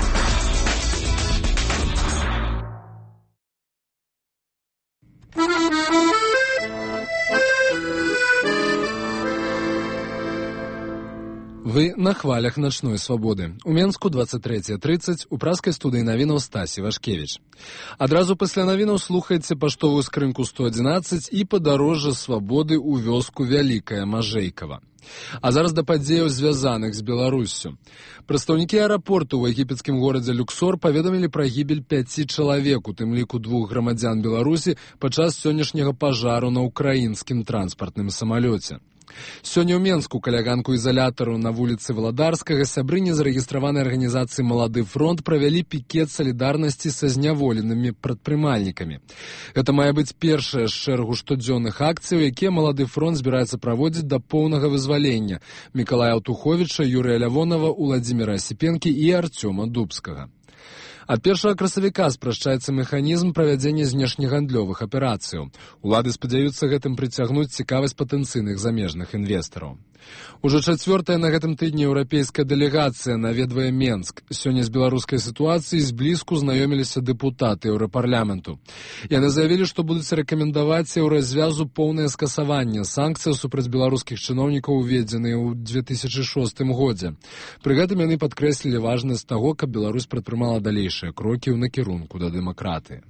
Вы на хвалях начной свабоды. У Менску 23:30, у праскай студыі навінаў Стасі Вашкевіч. Адразу пасля навінаў слухайце паштовую скрынку 111 і падарожжа свабоды ў вёску Вялікая Мажэйкава. А зараз да падзеяў, звязаных з Беларуссю. Прадстаўнікі аэрапорту ў егіпецкім горадзе Люксор паведамілі пра гібель 5 чалавек, у тым ліку 2 грамадзян Беларусі, падчас сённяшняга пажару на ўкраінскім транспартным самалёце. Сёння ў Менску каля ганку ізалятару на вуліцы Валадарскага сябры незарэгістраванай арганізацыі «Малады фронт» правялі пікет салідарнасці са зняволенымі прадпрымальнікамі. Гэта мае быць першая з шэрагу штодзённых акцыяў, якія «Малады фронт» збіраецца праводзіць да поўнага вызвалення Мікалая Аўтуховіча, Юрыя Лявонова, Уладзіміра Асіпенкі і Арцёма Дубскага. Ад 1 красавіка спрашчаецца механізм правядзення знешнегандлёвых аперацыяў. Улады спадзяюцца гэтым прыцягнуць цікавасць патэнцыйных замежных інвестараў. Ужо 4-я на гэтым тыдні еўрапейская дэлегацыя наведвае Менск. Сёння з беларускай сітуацыяй зблізку знаёміліся дэпутаты еўрапарламенту. Яны заявілі, што будуць рэкамендаваць еўразвязу поўнае скасаванне санкцыяў супраць беларускіх чыноўнікаў, уведзеныя ў 2006 годзе. Пры гэтым яны падкрэслілі важнасць таго, каб Беларусь прадпрымала далейшыя крокі ў накірунку да дэмакратыі.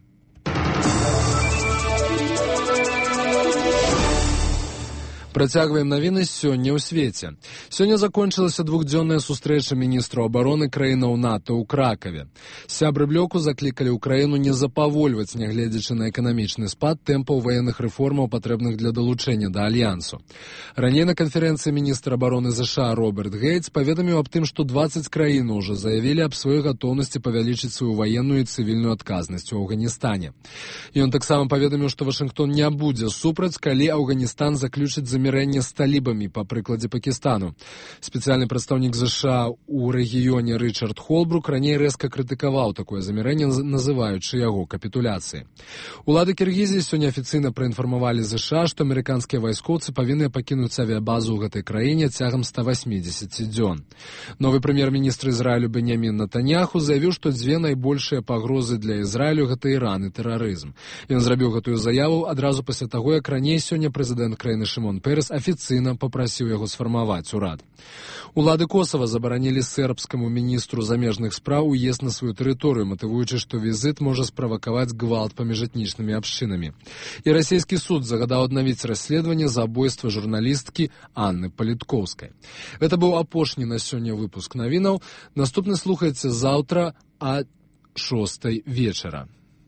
Працягваем навіны сёння ў свеце. Сёння закончылася двухдзённая сустрэча міністраў абароны краінаў НАТО ў Кракаве. Сябры блоку заклікалі ўкраіну не запавольваць, нягледзячы на эканамічны спад, тэмпаў ваенных рэформаў, патрэбных для далучэння да альянсу. Раней на канферэнцыі міністр абароны США Роберт Гейтс паведаміў аб тым, што 20 краін ужо заявілі аб сваёй гатоўнасці павялічыць сваю ваенную і цывільную адказнасць у Афганістане. Ён таксама паведаміў, што Вашынгтон не будзе супраць, калі Афганістан заключыць замірэнне з талібамі па прыкладзе Пакістану. Спецыяльны прадстаўнік США ў рэгіёне Рычард Холбрук раней рэзка крытыкаваў такое замірэнне, называючы яго капітуляцыяй. Улады Кіргізіі сёння афіцыйна праінфармавалі США, што амерыканскія вайскоўцы павінны пакінуць авіябазу ў гэтай краіне цягам 180 дзён. Новы прэм'ер-міністр Ізраілю Беньямін Нетаньяху заявіў, што 2 найбольшыя пагрозы для Ізраілю — гэта Іран і тэрарызм. Ён зрабіў гэтую заяву адразу пасля таго, як раней сёння прэзідэнт краіны Шымон Перес афіцыйна папрасіў яго сфармаваць урад. Улады Косава забаранілі сербскаму міністру замежных спраў уезд на сваю тэрыторыю, матывуючы, што візіт можа справакаваць гвалт паміж этнічнымі абшчынамі. І расійскі суд загадаў аднавіць расследаванне за абойства журналісткі Анны Паліткоўскай. Гэта быў апошні на сёння выпуск навінаў. Наступны слухайце заўтра а 6 вечара.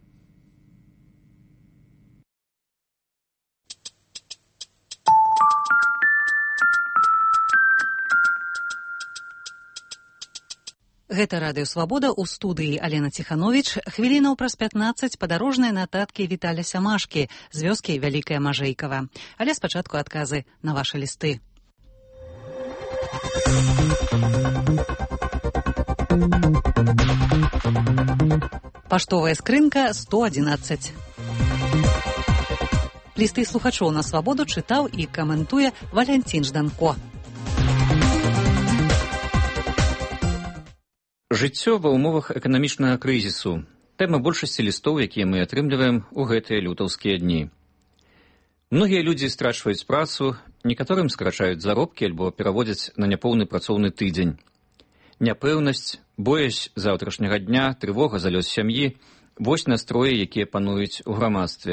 Гэта Радыё Свабода, ў студыі Алена Ціхановіч. Хвілінаў праз 15 падарожныя нататкі Віталя Сямашкі з вёскі Вялікая Мажэйкава. Але спачатку адказы на вашы лісты. Паштовая скрынка 111. Лісты слухачоў на Свабоду чытаў і каментуе Валянцін Жданко. Жыццё ва ўмовах эканамічнага крызісу. Тэма большасці лістоў, якія мы атрымліваем у гэтыя лютаўскія дні. Многія людзі страчваюць працу, некаторым скарачаюць заробкі альбо пераводзяць на няпоўны працоўны тыдзень. Няпэўнасць, боязь заўтрашняга дня, трывога за лёс сям'і — вось настроі, якія пануюць у грамадстве.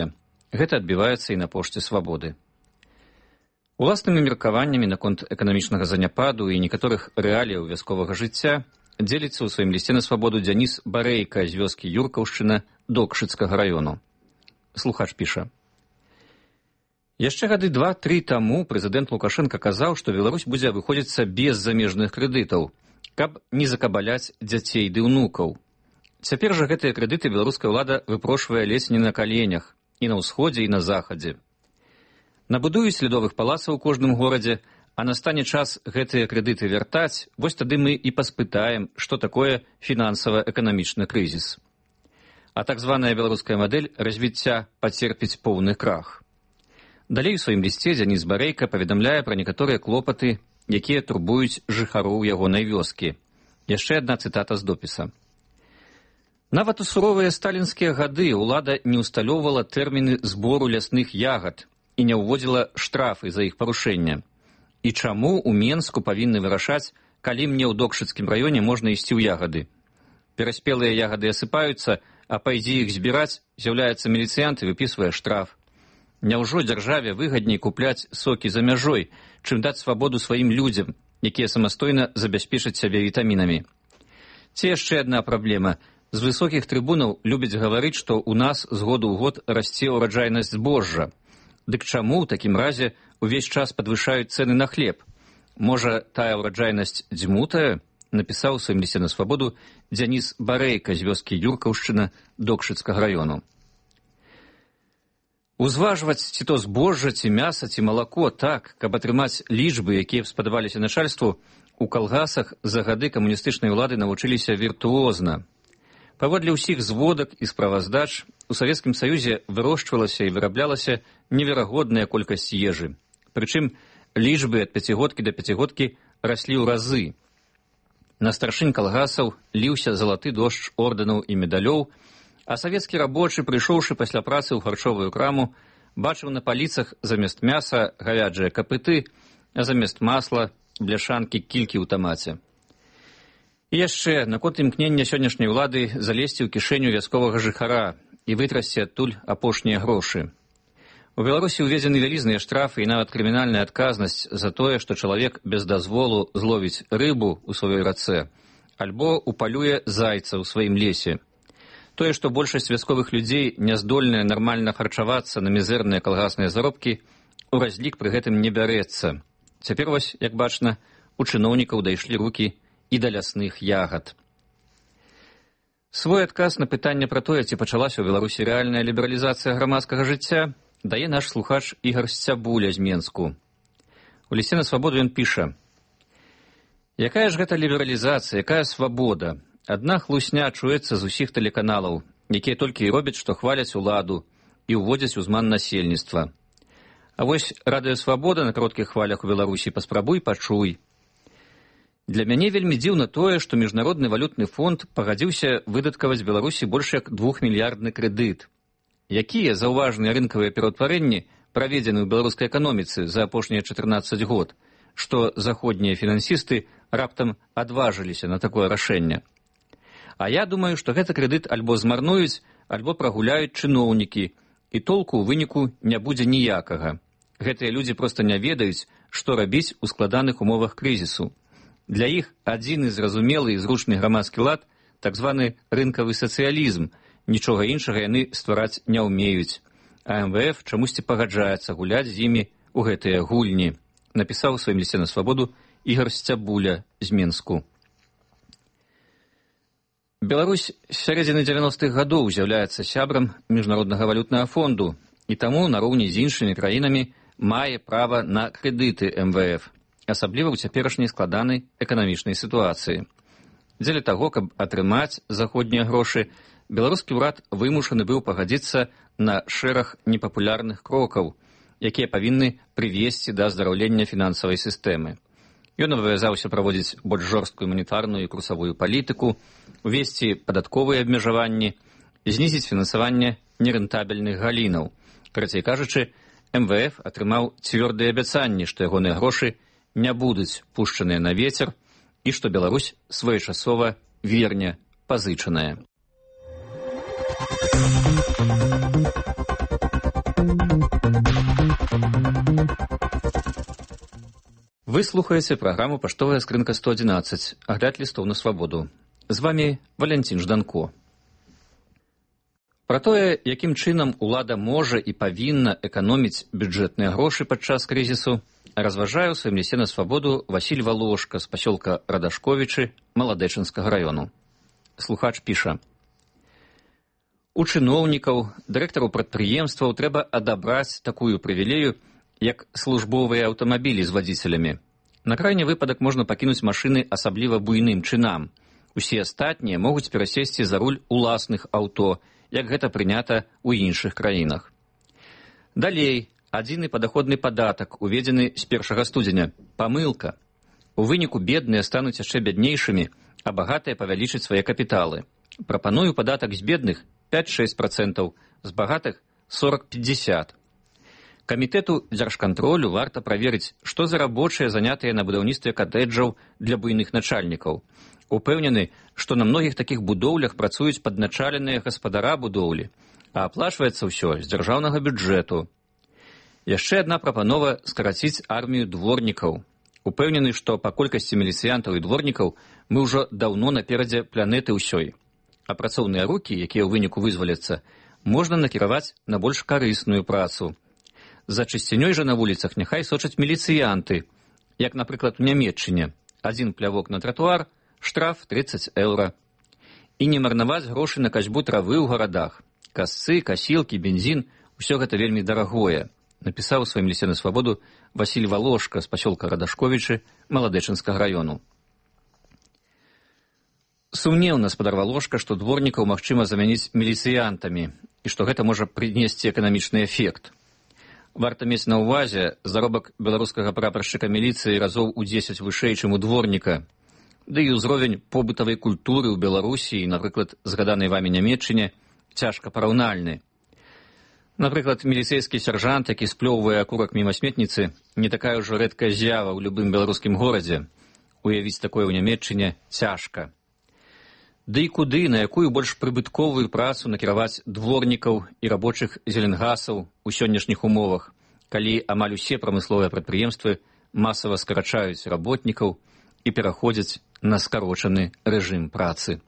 Гэта адбіваецца і на пошце свабоды. Уласнымі меркаваннямі наконт эканамічнага заняпаду і некаторых рэаліяў вясковага жыцця дзеліцца ў сваім лісце на свабоду Дзяніс Барэйка з вёскі Юркаўшчына Докшыцкага раёну. Слухач піша: «Яшчэ гады 2-3 таму прэзідэнт Лукашенка казаў, што Беларусь будзе выходзіцца без замежных крэдытаў, каб не закабаляць дзяцей ды ўнукаў. Цяпер жа гэтыя крэдыты беларуская ўлада выпрошвае ледзь не на каленях, і на ўсходзе, і на захадзе. Набудуюць ледовых палацаў у кожным горадзе, а настане час гэтыя крэдыты вяртаць, вось тады мы і паспытаем, што такое фінансава-эканамічны крызіс. А так званая беларуская мадэль развіцця пацерпіць поўны крах». Далей у сваім лісце Дзяніс Барэйка паведамляе пра некаторыя клопаты, якія турбуюць жыхароў ягонай вёскі. Яшчэ адна цытата з допіса. «Нават у суровыя сталінскія гады ўлада не ўсталёўвала тэрміны збору лясных ягад і не ўводзіла штрафы за іх парушэнне. І чаму ў Менску павінны вырашаць, калі мне ў Докшыцкім раёне можна ісці ў ягады? Пераспелыя ягады асыпаюцца, а пайдзі іх збіраць, з'яўляецца міліцыянт і выпісвае штраф. Няўжо дзяржаве выгадней купляць сокі за мяжой, чым даць свабоду сваім людзям, якія самастойна забяспечаць сябе вітамінамі? Ці яшчэ адна праблема. З высокіх трыбунаў любяць гаварыць, што ў нас з году ў год расце ўраджайнасць збожжа. Дык чаму ў такім разе увесь час падвышаюць цэны на хлеб? Можа, тая ўраджайнасць дзьмутая? Напісаў у сваім лісце на свабоду Дзяніс Барэйка з вёскі Юркаўшчына Докшыцкага раёну. Узважваць ці то збожжа, ці мяса, ці малако так, каб атрымаць лічбы, якія б спадабаліся начальству, у калгасах за гады камуністычнай улады навучыліся віртуозна. Паводле ўсіх зводак і справаздач, у Савецкім Саюзе вырошчвалася і выраблялася неверагодная колькасць ежы. Прычым лічбы ад пяцігодкі да пяцігодкі раслі ў разы. На старшынь калгасаў ліўся залаты дождж ордэнаў і медалёў, а савецкі рабочы, прыйшоўшы пасля працы ў харчовую краму, бачыў на паліцах замест мяса гавяджыя капыты, а замест масла бляшанкі кількі ў тамаце. І яшчэ наконт імкнення сённяшняй улады залезці ў кішэню вясковага жыхара і вытрасці адтуль апошнія грошы. У Беларусі ўведзены вялізныя штрафы і нават крымінальная адказнасць за тое, што чалавек без дазволу зловіць рыбу ў сваёй рацэ альбо упалюе зайца ў сваім лесе. Тое, што большасць вясковых людзей не здольная нармальна харчавацца на мізэрныя калгасныя заробкі, у разлік пры гэтым не бярэцца. Цяпер вось, як бачна, у чыноўнікаў дайшлі рукі і да лясных ягад. Свой адказ на пытанне пра тое, ці пачалася ў Беларусі рэальная лібералізацыя грамадскага жыцця, дае наш слухач Ігар Сцябуля з Менску. У лісце на свабоду ён піша: «Якая ж гэта лібералізацыя, якая свабода? Адна хлусня чуецца з усіх тэлеканалаў, якія толькі і робяць, што хваляць уладу і ўводзяць узман насельніцтва. А вось радыёсвабода на кароткіх хвалях у Беларусі паспрабуй пачуй. Для мяне вельмі дзіўна тое, што Міжнародны валютны фонд пагадзіўся выдаткаваць Беларусі больш як 2-мільярдны крэдыт. Якія заўважныя рынкавыя пераўтварэнні праведзены ў беларускай эканоміцы за апошнія 14 год, што заходнія фінансісты раптам адважыліся на такое рашэнне? А я думаю, што гэты крэдыт альбо змарнуюць, альбо прагуляюць чыноўнікі, і толку ў выніку не будзе ніякага. Гэтыя людзі проста не ведаюць, што рабіць у складаных умовах крызісу. Для іх адзіны зразумелы і зручны грамадскі лад, так званы рынкавы сацыялізм, нічога іншага яны ствараць не ўмеюць. А МВФ чамусьці пагаджаецца гуляць з імі ў гэтыя гульні», напісаў у сваім лісце на свабоду Ігар Сцябуля з Менску. Беларусь з сярэдзіны 90-х гадоў з'яўляецца сябрам Міжнароднага валютнага фонду і таму нароўні з іншымі краінамі мае права на крэдыты МВФ, асабліва ў цяперашняй складанай эканамічнай сітуацыі. Дзеля таго, каб атрымаць заходнія грошы, беларускі ўрад вымушаны быў пагадзіцца на шэраг непапулярных крокаў, якія павінны прывесці да аздараўлення фінансавай сістэмы. Ён абавязаўся праводзіць больш жорсткую манетарную і курсавую палітыку, увесці падатковыя абмежаванні, знізіць фінансаванне нерэнтабельных галінаў. Карацей кажучы, МВФ атрымаў цвёрдыя абяцанні, што ягоныя грошы не будуць пушчаныя на вецер і што Беларусь своечасова верне пазычаная. Вы слухаеце праграму «Паштовая скрынка 111», агляд лістоў на свабоду. З вамі Валянцін Жданко. Пра тое, якім чынам улада можа і павінна эканоміць бюджэтныя грошы падчас крызісу, разважае ў сваім лісце на свабоду Васіль Валошка з пасёлка Радашковічы Маладэчынскага раёну. Слухач піша: у чыноўнікаў, дырэктараў прадпрыемстваў трэба адабраць такую прывілею, як службовыя аўтамабілі з вадзіцелямі. На крайні выпадак можна пакінуць машыны асабліва буйным чынам. Усе астатнія могуць перасесці за руль уласных аўто, як гэта прынята ў іншых краінах. Далей, адзіны падаходны падатак, уведзены з 1 студзеня. Памылка. У выніку бедныя стануць яшчэ бяднейшымі, а багатыя павялічаць свае капіталы. Прапаную падатак з бедных 5-6%, з багатых 40-50%. Камітэту дзяржкантролю варта праверыць, што за рабочыя занятыя на будаўніцтве катэджаў для буйных начальнікаў. Упэўнены, што на многіх такіх будоўлях працуюць падначаленыя гаспадара будоўлі, а аплачваецца ўсё з дзяржаўнага бюджэту. Яшчэ адна прапанова скараціць армію дворнікаў. Упэўнены, што па колькасці міліцыянтаў і дворнікаў мы ўжо даўно наперадзе планеты ўсёй. А працоўныя рукі, якія ў выніку вызваляцца, можна накіраваць на больш карысную працу. За чысцінёй жа на вуліцах няхай сочаць міліцыянты, як, напрыклад, у Нямецчыне. Адзін плявок на тратуар, штраф 30 еўра. І не марнаваць грошы на касьбу травы ў гарадах. Касцы, касілкі, бензін – усё гэта вельмі дарагое, напісаў у сваім лісце на свабоду Васіль Валошка з пасёлка Радашковічы Маладэчынскага раёну. Сумнеўна спадар Валошка, што дворнікаў магчыма замяніць міліцыянтамі і што гэта можа прынесці эканамічны эфект. Варта мець на ўвазе, заробак беларускага прапаршчыка міліцыі разоў у 10 вышэй, чым у дворніка. Ды і ўзровень побытавай культуры ў Беларусі, напрыклад, згаданай вамі Нямецчыне, цяжка параўнальны. Напрыклад, міліцэйскі сяржант, які сплёўвае акурак міма сметніцы, не такая ўжо рэдкая з'ява ў любым беларускім горадзе. Уявіць такое ў Нямецчыне цяжка. Ды і куды, на якую больш прыбытковую працу накіраваць дворнікаў і рабочых зеленгасаў у сённяшніх умовах, калі амаль усе прамысловыя прадпрыемствы масава скарачаюць работнікаў і пераходзяць на скарочаны рэжым працы.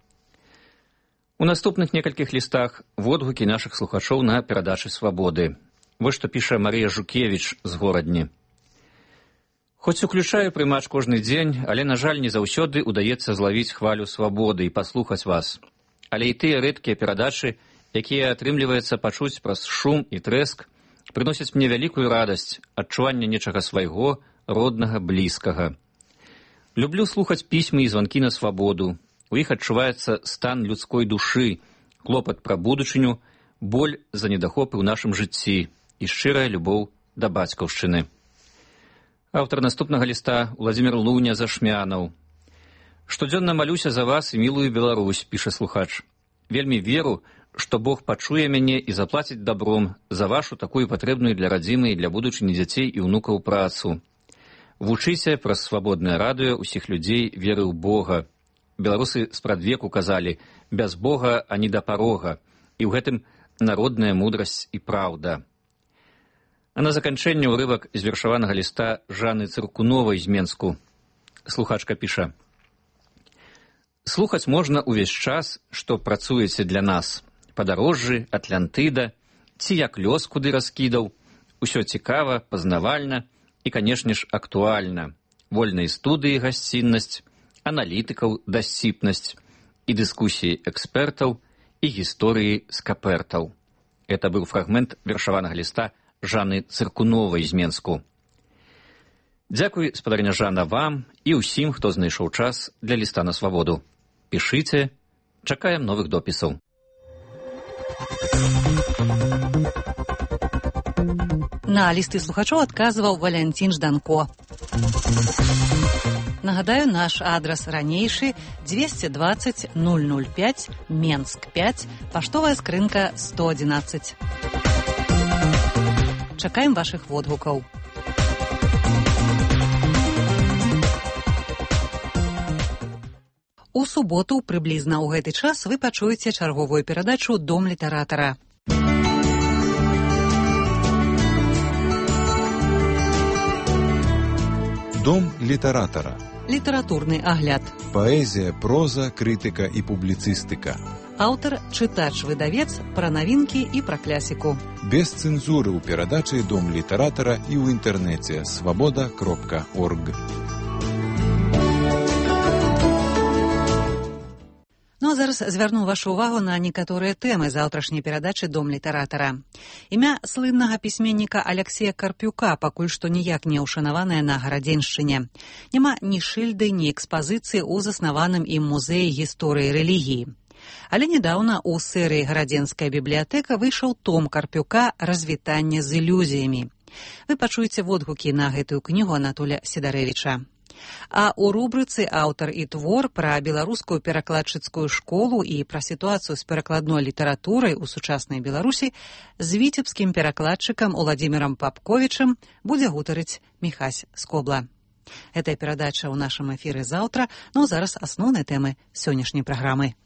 У наступных некалькіх лістах водгукі нашых слухачоў на перадачы свабоды. Вось што піша Марыя Жукевіч з Горадні. Хоць уключаю прымач кожны дзень, але, на жаль, не заўсёды удаецца злавіць хвалю свабоды і паслухаць вас. Але і тыя рэдкія перадачы, якія атрымліваецца пачуць праз шум і трэск, прыносяць мне вялікую радасць, адчуванне нечага свайго, роднага, блізкага. Люблю слухаць пісьмы і званкі на свабоду. У іх адчуваецца стан людской душы, клопат пра будучыню, боль за недахопы ў нашым жыцці і шчырая любоў да бацькаўшчыны. Аўтар наступнага ліста Владзімір Луня Зашмянаў. Штодзённа малюся за вас і мілую Беларусь, піша слухач. Вельмі веру, што Бог пачуе мяне і заплаціць дабром за вашу такую патрэбную для радзімы і для будучыні дзяцей і ўнукаў працу. Вучыце праз свабоднае радыё ўсіх людзей веры ў Бога. Беларусы спрадвеку казалі «без Бога ані да парога», і ў гэтым народная мудрасць і праўда. А на заканчэнне ўрывак з вершаванага ліста Жанны Цыркуновай з Менску. Слухачка піша: «Слухаць можна ўвесь час, што працуеце для нас. Падарожжы, Атлантыда, ці як лёс куды раскідаў. Усё цікава, пазнавальна і, канешне ж, актуальна. Вольнай студыі гасціннасць, аналітыкаў дасціпнасць і дыскусіі экспертаў і гісторыі скапертаў». Это быў фрагмент вершаванага ліста Жанны Цыркуновай з Менску. Дзякуй, спадарня Жанна, вам і ўсім, хто знайшоў час для ліста на свабоду. Пішыце, чакаем новых допісаў. На лісты слухачоў адказваў Валянцін Жданко. Нагадаю, наш адрас ранейшы 220 005 Менск 5, паштовая скрынка 111. Чакаем вашых водгукаў. У суботу, прыблізна ў гэты час, вы пачуеце чарговую перадачу «Дом літаратара». Дом літаратара. Літаратурны агляд. Паэзія, проза, крытыка і публіцыстыка. Аўтар, чытач, выдавец, пра навінкі і пра клясіку. Без цэнзуры ў перадачы Дом літаратара і ў інтэрнэце свабода.орг. Ну а зараз звярну вашу ўвагу на некаторыя тэмы заўтрашняй перадачы «Дом літаратара». Імя слыннага пісьменніка Аляксея Карпюка пакуль што ніяк не ўшанаванае на Гарадзеншчыне. Няма ні шыльды, ні экспазіцыі ў заснаваным ім музеі гісторыі рэлігіі. Але нядаўна ў серыі «Гарадзенская бібліятэка» выйшаў том Карпюка «Развітанне з ілюзіямі». Вы пачуеце водгукі на гэтую кнігу Анатоля Сідарэвіча. А ў рубрыцы «Аўтар і твор» пра беларускую перакладчыцкую школу і пра сітуацыю з перакладной літаратурай у сучаснай Беларусі з віцебскім перакладчыкам Уладзімірам Папковічам будзе гутарыць Міхась Скобла. Гэтая перадача ў нашым эфіры заўтра, но зараз асноўныя тэмы сённяшняй праграмы.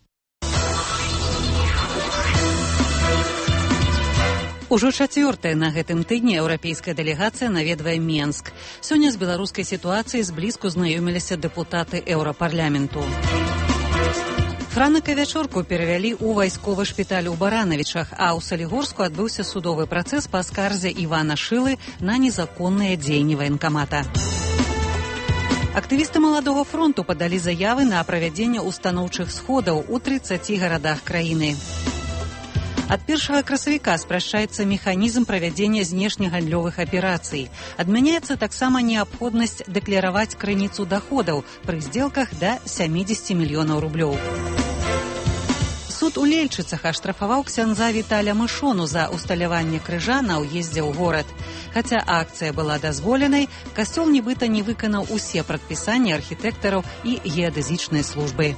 Ужо чацвёртая на гэтым тыдні еўрапейская дэлегацыя наведвае Менск. Сёння з беларускай сітуацыяй зблізку знаёміліся дэпутаты еўрапарламенту. Франыка вячорку перавялі ў вайсковы шпіталь у Баранавічах, а ў Салігорску адбыўся судовы працэс па скарзе Івана Шылы на незаконныя дзеянні ваенкамата. Актывісты Маладога фронту падалі заявы на правядзенне устаноўчых сходаў у 30 гарадах краіны. Ад 1 красавіка спрашчаецца механізм правядзення знешнегандлёвых аперацый. Адмяняецца таксама неабходнасць дэклараваць крыніцу даходаў пры здзелках да 70 мільёнаў рублёў. Суд у Лельчыцах аштрафаваў ксяндза Віталя Мышону за усталяванне крыжа на ўездзе ў горад. Хаця акцыя была дазволенай, касцёл нібыта не выканаў усе прадпісанні архітэктараў і геадэзічнай службы.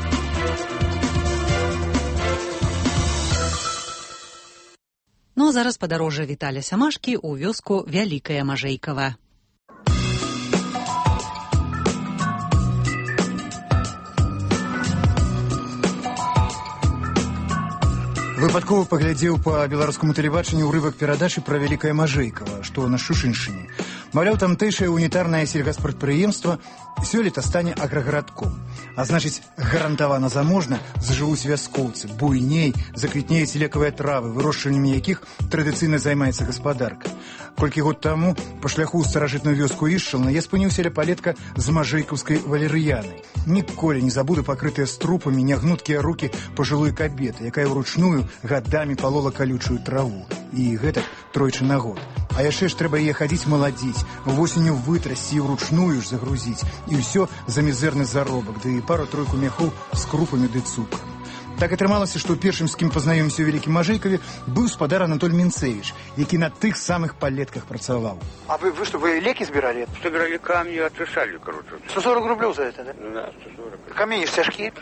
Ну а зараз падарожжа Віталя Сямашкі ў вёску Вялікая Мажэйкава. Выпадкова паглядзеў па беларускаму тэлебачанню ўрывак перадачы пра Вялікае Мажэйкава, што на Шушыншчыне. Маўляў, тамтэйшае унітарнае сельгаспрадпрыемства сёлета стане аграгарадком. А значыць, гарантавана заможна зажывуць вяскоўцы, буйней заквітнеюць лекавыя травы, вырошчваннямі якіх традыцыйна займаецца гаспадарка. Колькі год таму па шляху ў старажытную вёску Ішчална я спыніўся ля палетка з мажэйкаўскай валерыянай. Ніколі не забуду пакрытыя струпамі нягнуткія рукі пажылой кабеты, якая ўручную гадамі палола калючую траву. І гэтак тройчы на год. А яшчэ ж трэба яе хадзіць маладзіць, восенню вытрасці і ўручную ж загрузіць. І ўсё за мізэрны заробак, ды і пару-тройку мяхоў з крупамі ды цукрам. Так атрымалася, што першым, з кім пазнаёміўся ў Вялікім Мажэйкаве, быў спадар Анатоль Мінцевіч, які на тых самых палетках працаваў. А вы што, вы лекі збіралі? Собирали камни, отшишали, короче. 140 рублёў за это, да? Да, 140. Камені ж цяжкі?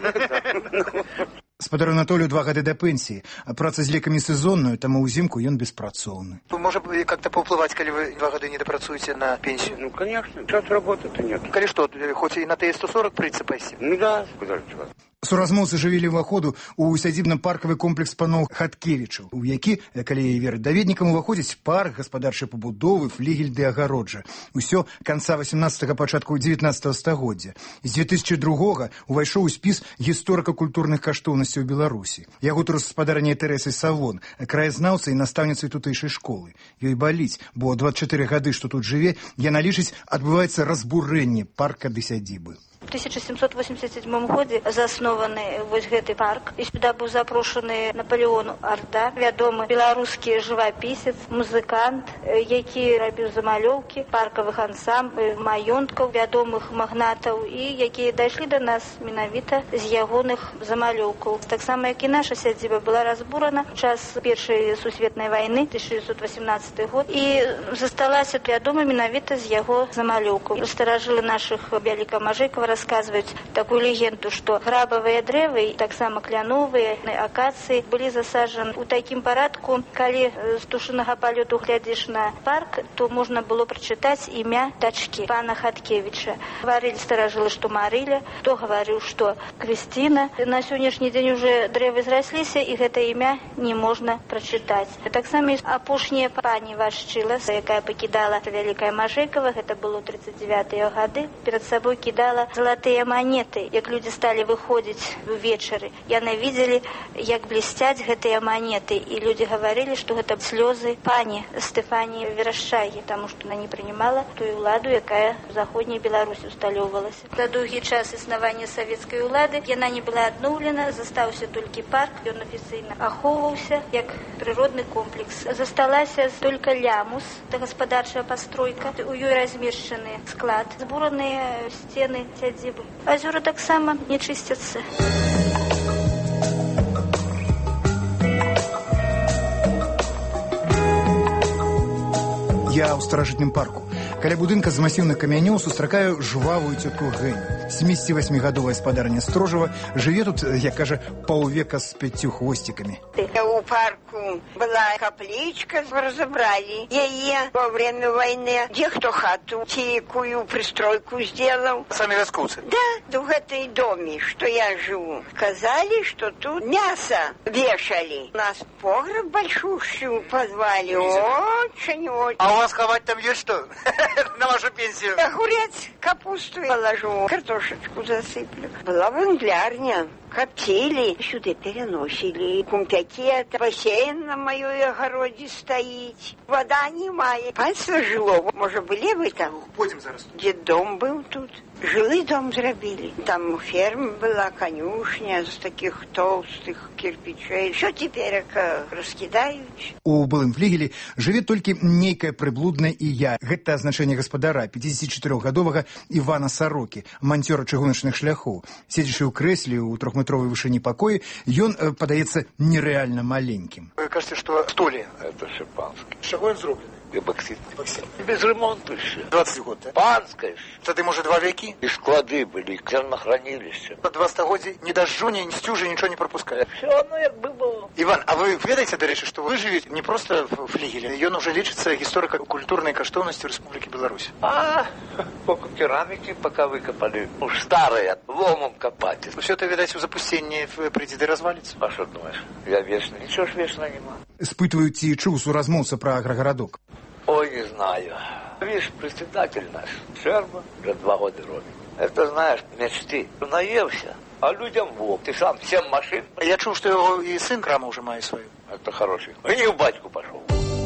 Спадару Анатолію 2 гады да пенсіі, а праца з лекамі сезонную, таму ўзімку ён беспрацоўны. Можа, как-то паўплываць, калі вы 2 гады не дапрацуеце на пенсію? Ну, конечно, час работы-то нет. Калі што, хоць і на тыя 140 прыйдзе пайсці? Ну да, сказали, чувак. Суразмоўцы жывілі ўваходу ў сядзібна-паркавы комплекс паноў Хаткевічаў, у які, калі верыць даведнікам, уваходзіць парк, гаспадарчай пабудовы, флігель ды агароджа. Усё канца 18-го, пачатку 19-го стагоддзя. З 2002-го увайшоў у спіс гісторыка-культурных каштоўнасцяў Беларусі. Яго тут гаспадарняй Тэрэсай Савон, краязнаўцай і настаўніцай тутэйшай школы. Ёй баліць, бо 24 гады, што тут жыве, яна лічыць, адбываецца разбурэнне парка ды сядзібы. В 1787 годзе заснованы вось гэты парк, і сюда быў запрошаны Наполеон Арда, вядомы беларускі жывапісец, музыкант, які рабіў замалёўкі паркавых ансамбль, маёнткаў, вядомых магнатаў, і якія дайшлі да нас менавіта з ягоных замалёўкаў. Таксама, як і наша сядзіба была разбурана ў час Першай сусветнай вайны, 1918 год, і засталася вядома менавіта з яго замалёўкаў. Старажылы нашых Вялікага Мажэйкава рассказывают такую легенду, что грабовые дрэвы, так само кляновые, акации были засажены у таким парадку, коли з птушынага палёту глядзіш на парк, то можно было прочитать имя дочки пана Хаткевича. Говорили старожилы, что Марыля, кто говорил, что Кристина. На сегодняшний день уже дрэвы зрасліся, и это имя не можно прочитать. Так само апошняя пани Вашчыла, якая покидала Великая Мажейкова, это было 39-е годы, перед собой кидала золотые монеты. Як люди стали выходить увечары, яны видели, як блестять гэтыя монеты, и люди говорили, что это слезы пани Стефании Верашчагі, потому что она не принимала ту уладу, якая в Заходней Беларуси усталёвалась. За долгий час існавання советской улады яна не была адноўлена, застаўся толькі парк, ён афіцыйна ахоўваўся як прыродны комплекс. Засталася только лямус, это гаспадарчая пастройка, у ёй размешчаны склад, збураныя сцены сядзібы. Азёры таксама не чысцяцца. Я ў старажытным парку. Каля будынка з масіўных камянёў сустракаю жвавую цётку Гэню. 78-гадовая спадарня Строжава жыве тут, як кажа, паўвека з 5 хвосцікамі. У парку была капличка, разобрали ее во время войны. Где кто хату, тикую, пристройку сделал. Сами вяскоўцы? Да, в этой доме, что я живу. Сказали, что тут мясо вешали. Нас погреб большущую позвали. Очень-очень. А у вас ховать там есть что? На вашу пенсию? Огурец, капусту положу, картошечку засыплю. Была ванглярня. Коптили, сюда переносили. Кумпякет, бассейн на моей огороде стоит. Вода немає. Панство жило. Может, были вы там? Пойдем зараз. Дом был тут. Жилый дом зробили. Там ферма была, конюшня з таких толстых кирпичей. Что теперь раскидают? У былым флігелі жыве толькі нейкая прыблудная і я. Гэта азначэнне гаспадара, 54-гадовага Івана Сарокі, манцёра чыгуначных шляхоў. Седзячы ў крэсле ў 3-метровай вышыні пакоі, ён падаецца нерэальна маленькім. Вы кажете, что столи? Это шампанское. С чего он зроблен? Эпоксид. Без ремонта еще. 20 год, да? Панское. Тады, может, 2 веки? И склады были, зернохранилище. По 2 стагоддзі ни дождю, ни стюжи, ничего не пропускает. Все одно, как бы было. Иван, а вы ведаете, до речі, что вы живете не просто в флигеле, он уже лечится историко-культурной каштовностью Республики Беларусь. Пока керамики пока выкопали. Уж старые, ломом копать. Все это, видать, в запустении прийти до развалится. А что думаешь? Я вечно. Ничего ж вечно нема. Спытваю, ці чуў суразмоўца пра аграгарадок. Ой, не знаю. Видишь, председатель наш, Шерба, уже 2 года робит. Это, знаешь, мечты. Наелся, а людям вок. Ты сам 7 машин. Я чув, что его и сын крама уже має свою. Это хороший. И не в батьку пошел.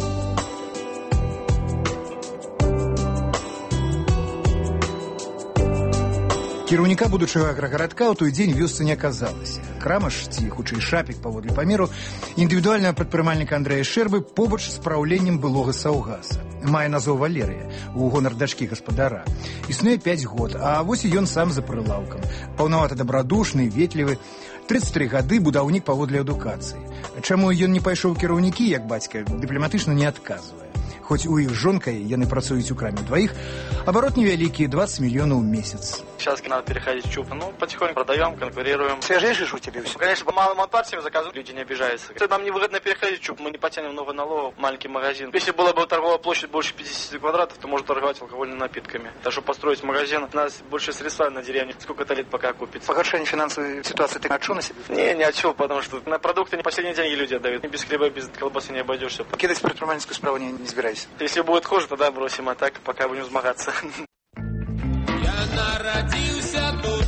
Кіраўніка будучага аграгарадка ў той дзень вёсцы не аказалася. Крамаш, ці хутчэй шапік паводле памеру, індывідуальнага прадпрымальніка Андрэя Шэрбы побач з праўленнем былога саўгаса. Мае назву Валерыя, у гонар дачкі гаспадара. Існуе 5 год, а вось і ён сам за прылаўкам. Паўнавата дабрадушны, ветлівы. 33 гады будаўнік паводле адукацыі. Чаму ён не пайшоў у кіраўнікі, як бацька, дыпламатычна не адказвае. Хоць у іх з жонкай яны працуюць у краме двоих, оборот невеликий, 20 миллионов в месяц. Сейчас надо переходить в ЧУП. Потихоньку продаем, конкурируем. Свежее же у тебя все? Конечно, по малым партиям заказывают, люди не обижаются. Если нам невыгодно переходить в ЧУП, мы не потянем много налогов, маленький магазин. Если была бы торговая площадь больше 50 квадратов, то можно торговать алкогольными напитками. Так что построить магазин, у нас больше средства на деревне. Сколько-то лет пока окупится. Погоршение финансовой ситуации ты отчу на себе? Не отчу, потому что на продукты не последние деньги люди отдают. Без хлеба, без колбасы не обойдешься. Кидать предпринимательскую справу не собирайся. Если будет хуже, тогда бросим, а так пока будем змагаться. Я народился тут.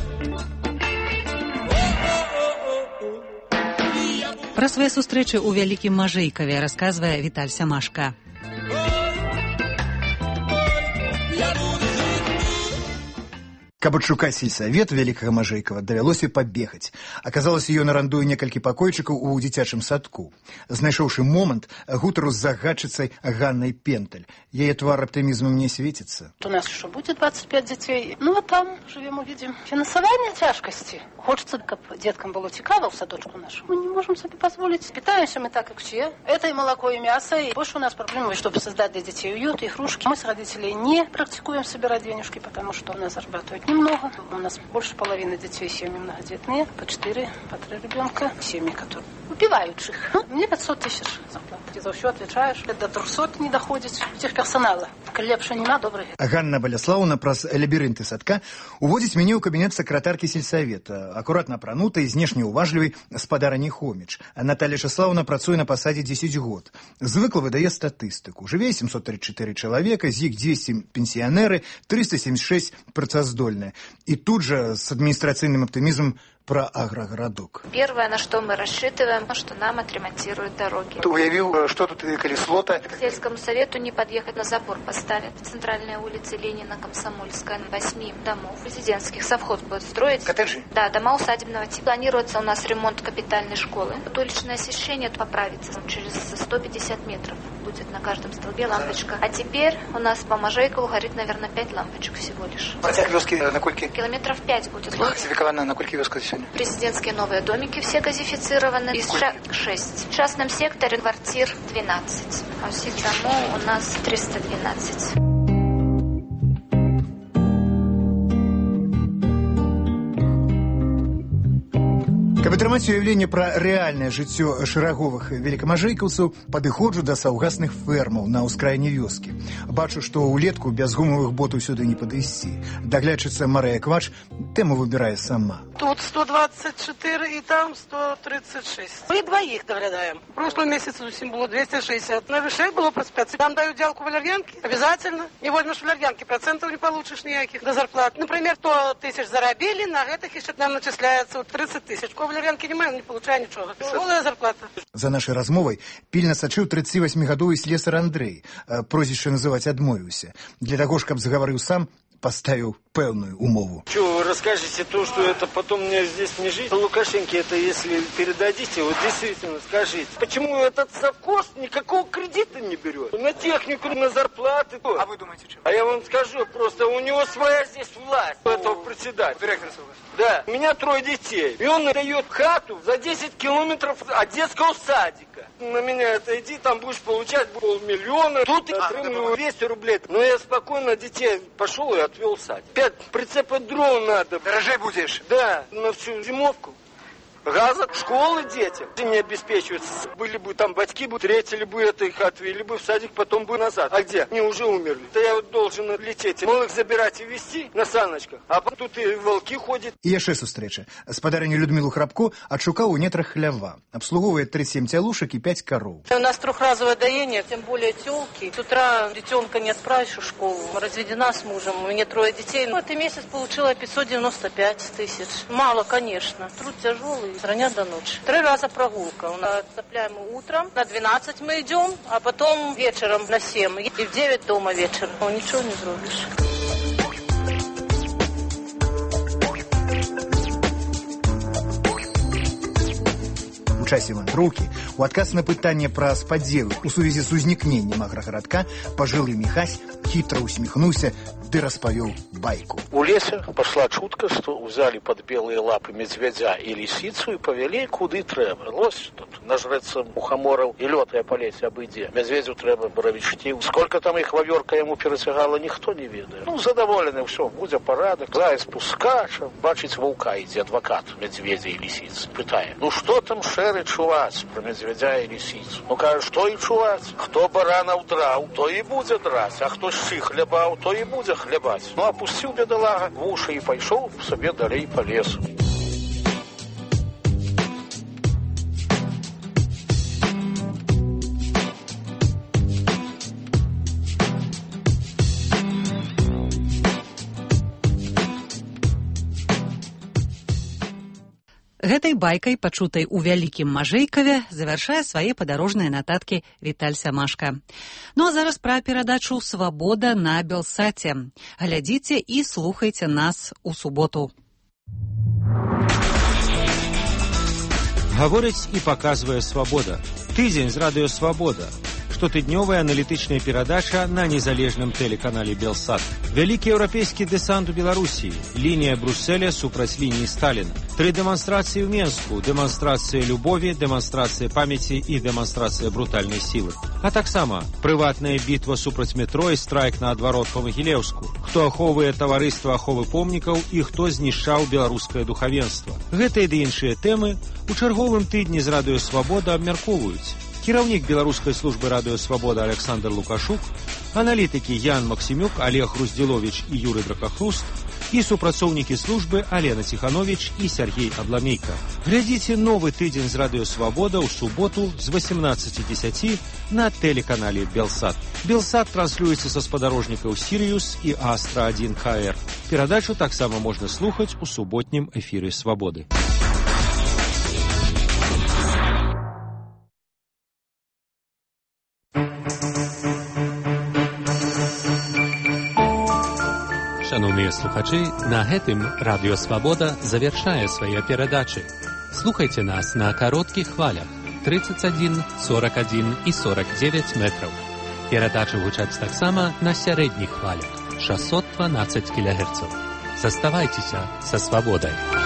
Пра свае сустрэчы ў Вялікім Мажэйкаве расказвае Віталь Сямашка. Каб адшукаць сельсавет Вялікага Мажэйкава, давялося пабегаць. Аказалася, ён арандуе некалькі пакойчыкаў у дзіцячым садку. Знайшоўшы момант, гутару з загадчыцай Ганнай Пенталь. Яе твар оптимизмом не светится. У нас еще будет 25 детей. Ну, вот там живем, увидим. Финансование тяжкости. Хочется, чтобы деткам было цікаво в садочку нашу. Мы не можем себе позволить. Питаемся мы так, как все. Это и молоко, и мясо. И больше у нас проблемы, чтобы создать для детей уют, игрушки. Мы с родителей не практикуем собирать денежки, потому что у нас зарабатывать не много. У нас больше половины детей семьи многодетные, по 4, по 3 ребенка. Семьи, которые убивают их. Мне 500 тысяч зарплаты. Ты за все отвечаешь. До 300 не доходит. Техперсонала. Лепше нема, добрый. Ганна Баляслаўна праз лабірынты садка уводзіць мяне ў кабінет сакратаркі сельсавета, акуратна апранутай, знешне уважлівай спадарыні Хоміч. Наталья Часлаўна працуе на пасадзе 10 год. Звыкла выдае статыстыку. Жыве 734 чалавека, з іх 200 пенсіянеры, 376 працаздольныя. І тут жа с адміністрацыйным аптымізмам про агрогородок. Первое, на что мы рассчитываем, что нам отремонтируют дороги. Ты уявил, что тут и колесо-то? К сельскому совету не подъехать, на забор поставят. Центральная улица Ленина, Комсомольская, 8 домов президентских. Совхоз будет строить. Коттеджи? Да, дома усадебного типа. Планируется у нас ремонт капитальной школы. Уличное освещение поправится. Через 150 метров будет на каждом столбе лампочка. А теперь у нас по Можейкову горит, наверное, 5 лампочек всего лишь. Протяг вёски на кольки? Километров 5 будет. Газификована на кольки вёска сегодня? Президентские новые домики все газифицированы. Из 6. В частном секторе квартир 12. А всех домов у нас 312. Каб атрымаць уяўленне пра рэальнае жыццё шэраговых великамажэйкаўцаў, падыходжу да саўгасных фермаў на ўскраіне вёскі. Бачу, што ўлетку без гумавых ботаў сюды не падысці. Даглядчыца Марыя Квач тэму выбірае сама. Тут 124 и там 136. Мы двоих доглядаем. В прошлом месяце усім было 260. На вишей было про 5. Там дают делку валерьянки. Обязательно. Не возьмешь валерьянки, процентов не получишь никаких до зарплат. Например, 100 тысяч заробили, на этих еще нам начисляется 30 тысяч. Валерьянки не получаю ничего. Голая зарплата. За нашай размовай пільна сачыў 38-гадовы слесар Андрэй. Прозвішча называць адмовіўся. Для таго ж, каб загаварыў сам, поставил пэўную умову. Что, вы расскажете то, что это потом мне здесь не жить? Лукашенко это если передадите, вот действительно скажите. Почему этот совхоз никакого кредита не берет? На технику, на зарплаты. А вы думаете, что? А я вам скажу, просто у него своя здесь власть, у этого председателя. Директор совхоза. Да, у меня 3 детей. И он дает хату за 10 километров от детского садика. На меня это иди, там будешь получать 500 000. Тут я отрымливаю 200 рублей. Но я спокойно детей пошел и отвел в садик. 5 прицепов дров надо. Дорожай будешь? Да, на всю зимовку. Газа, школы детям не обеспечиваются. Были бы там батьки, бы встретили бы это, их отвели бы в садик, потом бы назад. А где? Они уже умерли. То я вот должен лететь, малых забирать и везти на саночках. А потом тут и волки ходят. І яшчэ сустрэча. Спадарыню Людмілу Храбко адшукаў у нетрах хлява. Обслуговывает 37 тялушек и 5 коров. У нас трехразовое доение, тем более тёлки. С утра детенка не отправишь в школу. Разведена с мужем, у меня 3 детей. В этом месяц получила 595 тысяч. Мало, конечно. Труд тяжелый. С рання до ночи. 3 раза прогулка. Цепляем утром, на 12 мы идем, а потом вечером на 7. И в 9 дома вечером. Ничего не зробишь. У часе вандроўкі, у адказ на пытанне пра спадзелы у сувязі з узнікненнем аграгарадка, пажылы Міхась хитро усмехнулся, ды распавёў байку. У лесе пошла чутка, что взяли под белые лапы медведя и лисицу и повели куды трэба. Лось тут нажреться мухоморов и лётая полезть обыдзе. Медведю трэба боровичти. Сколько там их вавёрка ему перетягала, никто не ведает. Ну, задоволены, все, будзе парадок. Заяц пускача, бачить ваўка ідзе адвокат медведя и лисицы. Пытае, ну что там шэры чуваць про медведя и лисицу? Ну, кажа, что и чуваць? Кто барана удраў, то и будзе драць, а кто щи хлебаў, то и будзе хлебать. Ну, опустил бедолага в уши и пошел себе далей по лесу. Гэтай байкай, пачутай у вялікім Мажэйкаве, завяршае свае падарожныя нататкі Віталь Сямашка. Ну а зараз пра перадачу «Свабода» на Белсаце. Глядзіце і слухайце нас у суботу. Гаворыць і паказвае «Свабода». Тыдзень з радыё «Свабода». Штотыднёвая аналітычная перадача на незалежным тэлеканале Белсат. Вялікі еўрапейскі дэсант у Беларусі. Лінія Брусселя супраць лініі Сталіна. 3 дэманстрацыі ў Менску. Дэманстрацыя любові, дэманстрацыя памяці і дэманстрацыя брутальнай сілы. А таксама прыватная бітва супраць метро і страйк наадварот па Магілеўску. Хто ахоўвае таварыства аховы помнікаў і хто знішчаў беларускае духавенства. Гэтыя ды іншыя тэмы у чарговым тыдні з Радыё Свабода абмяркоўваюць. Кіраўнік беларускай службы Радыё Свабода Александр Лукашук, аналітыкі Ян Максімюк, Олег Руздзіловіч і Юрый Дракахруст і супрацоўнікі службы Алена Ціхановіч і Сергей Абламейка. Глядзіце новы тыдзень з Радыё Свабода ў суботу з 18:10 на тэлеканале Белсат. Белсат транслюецца са спадарожнікаў Сіриус і Астра 1 КР. Перадачу таксама можна слухаць у суботнім эфіры Свабоды. Шановныя слухачы, на гэтым Радыё Свабода завяршае свае перадачы. Слухайце нас на кароткіх хвалях 31, 41 і 49 метраў. Перадачы гучаць таксама на сярэдніх хвалях 612 кГц. Заставайцеся са Свабодай.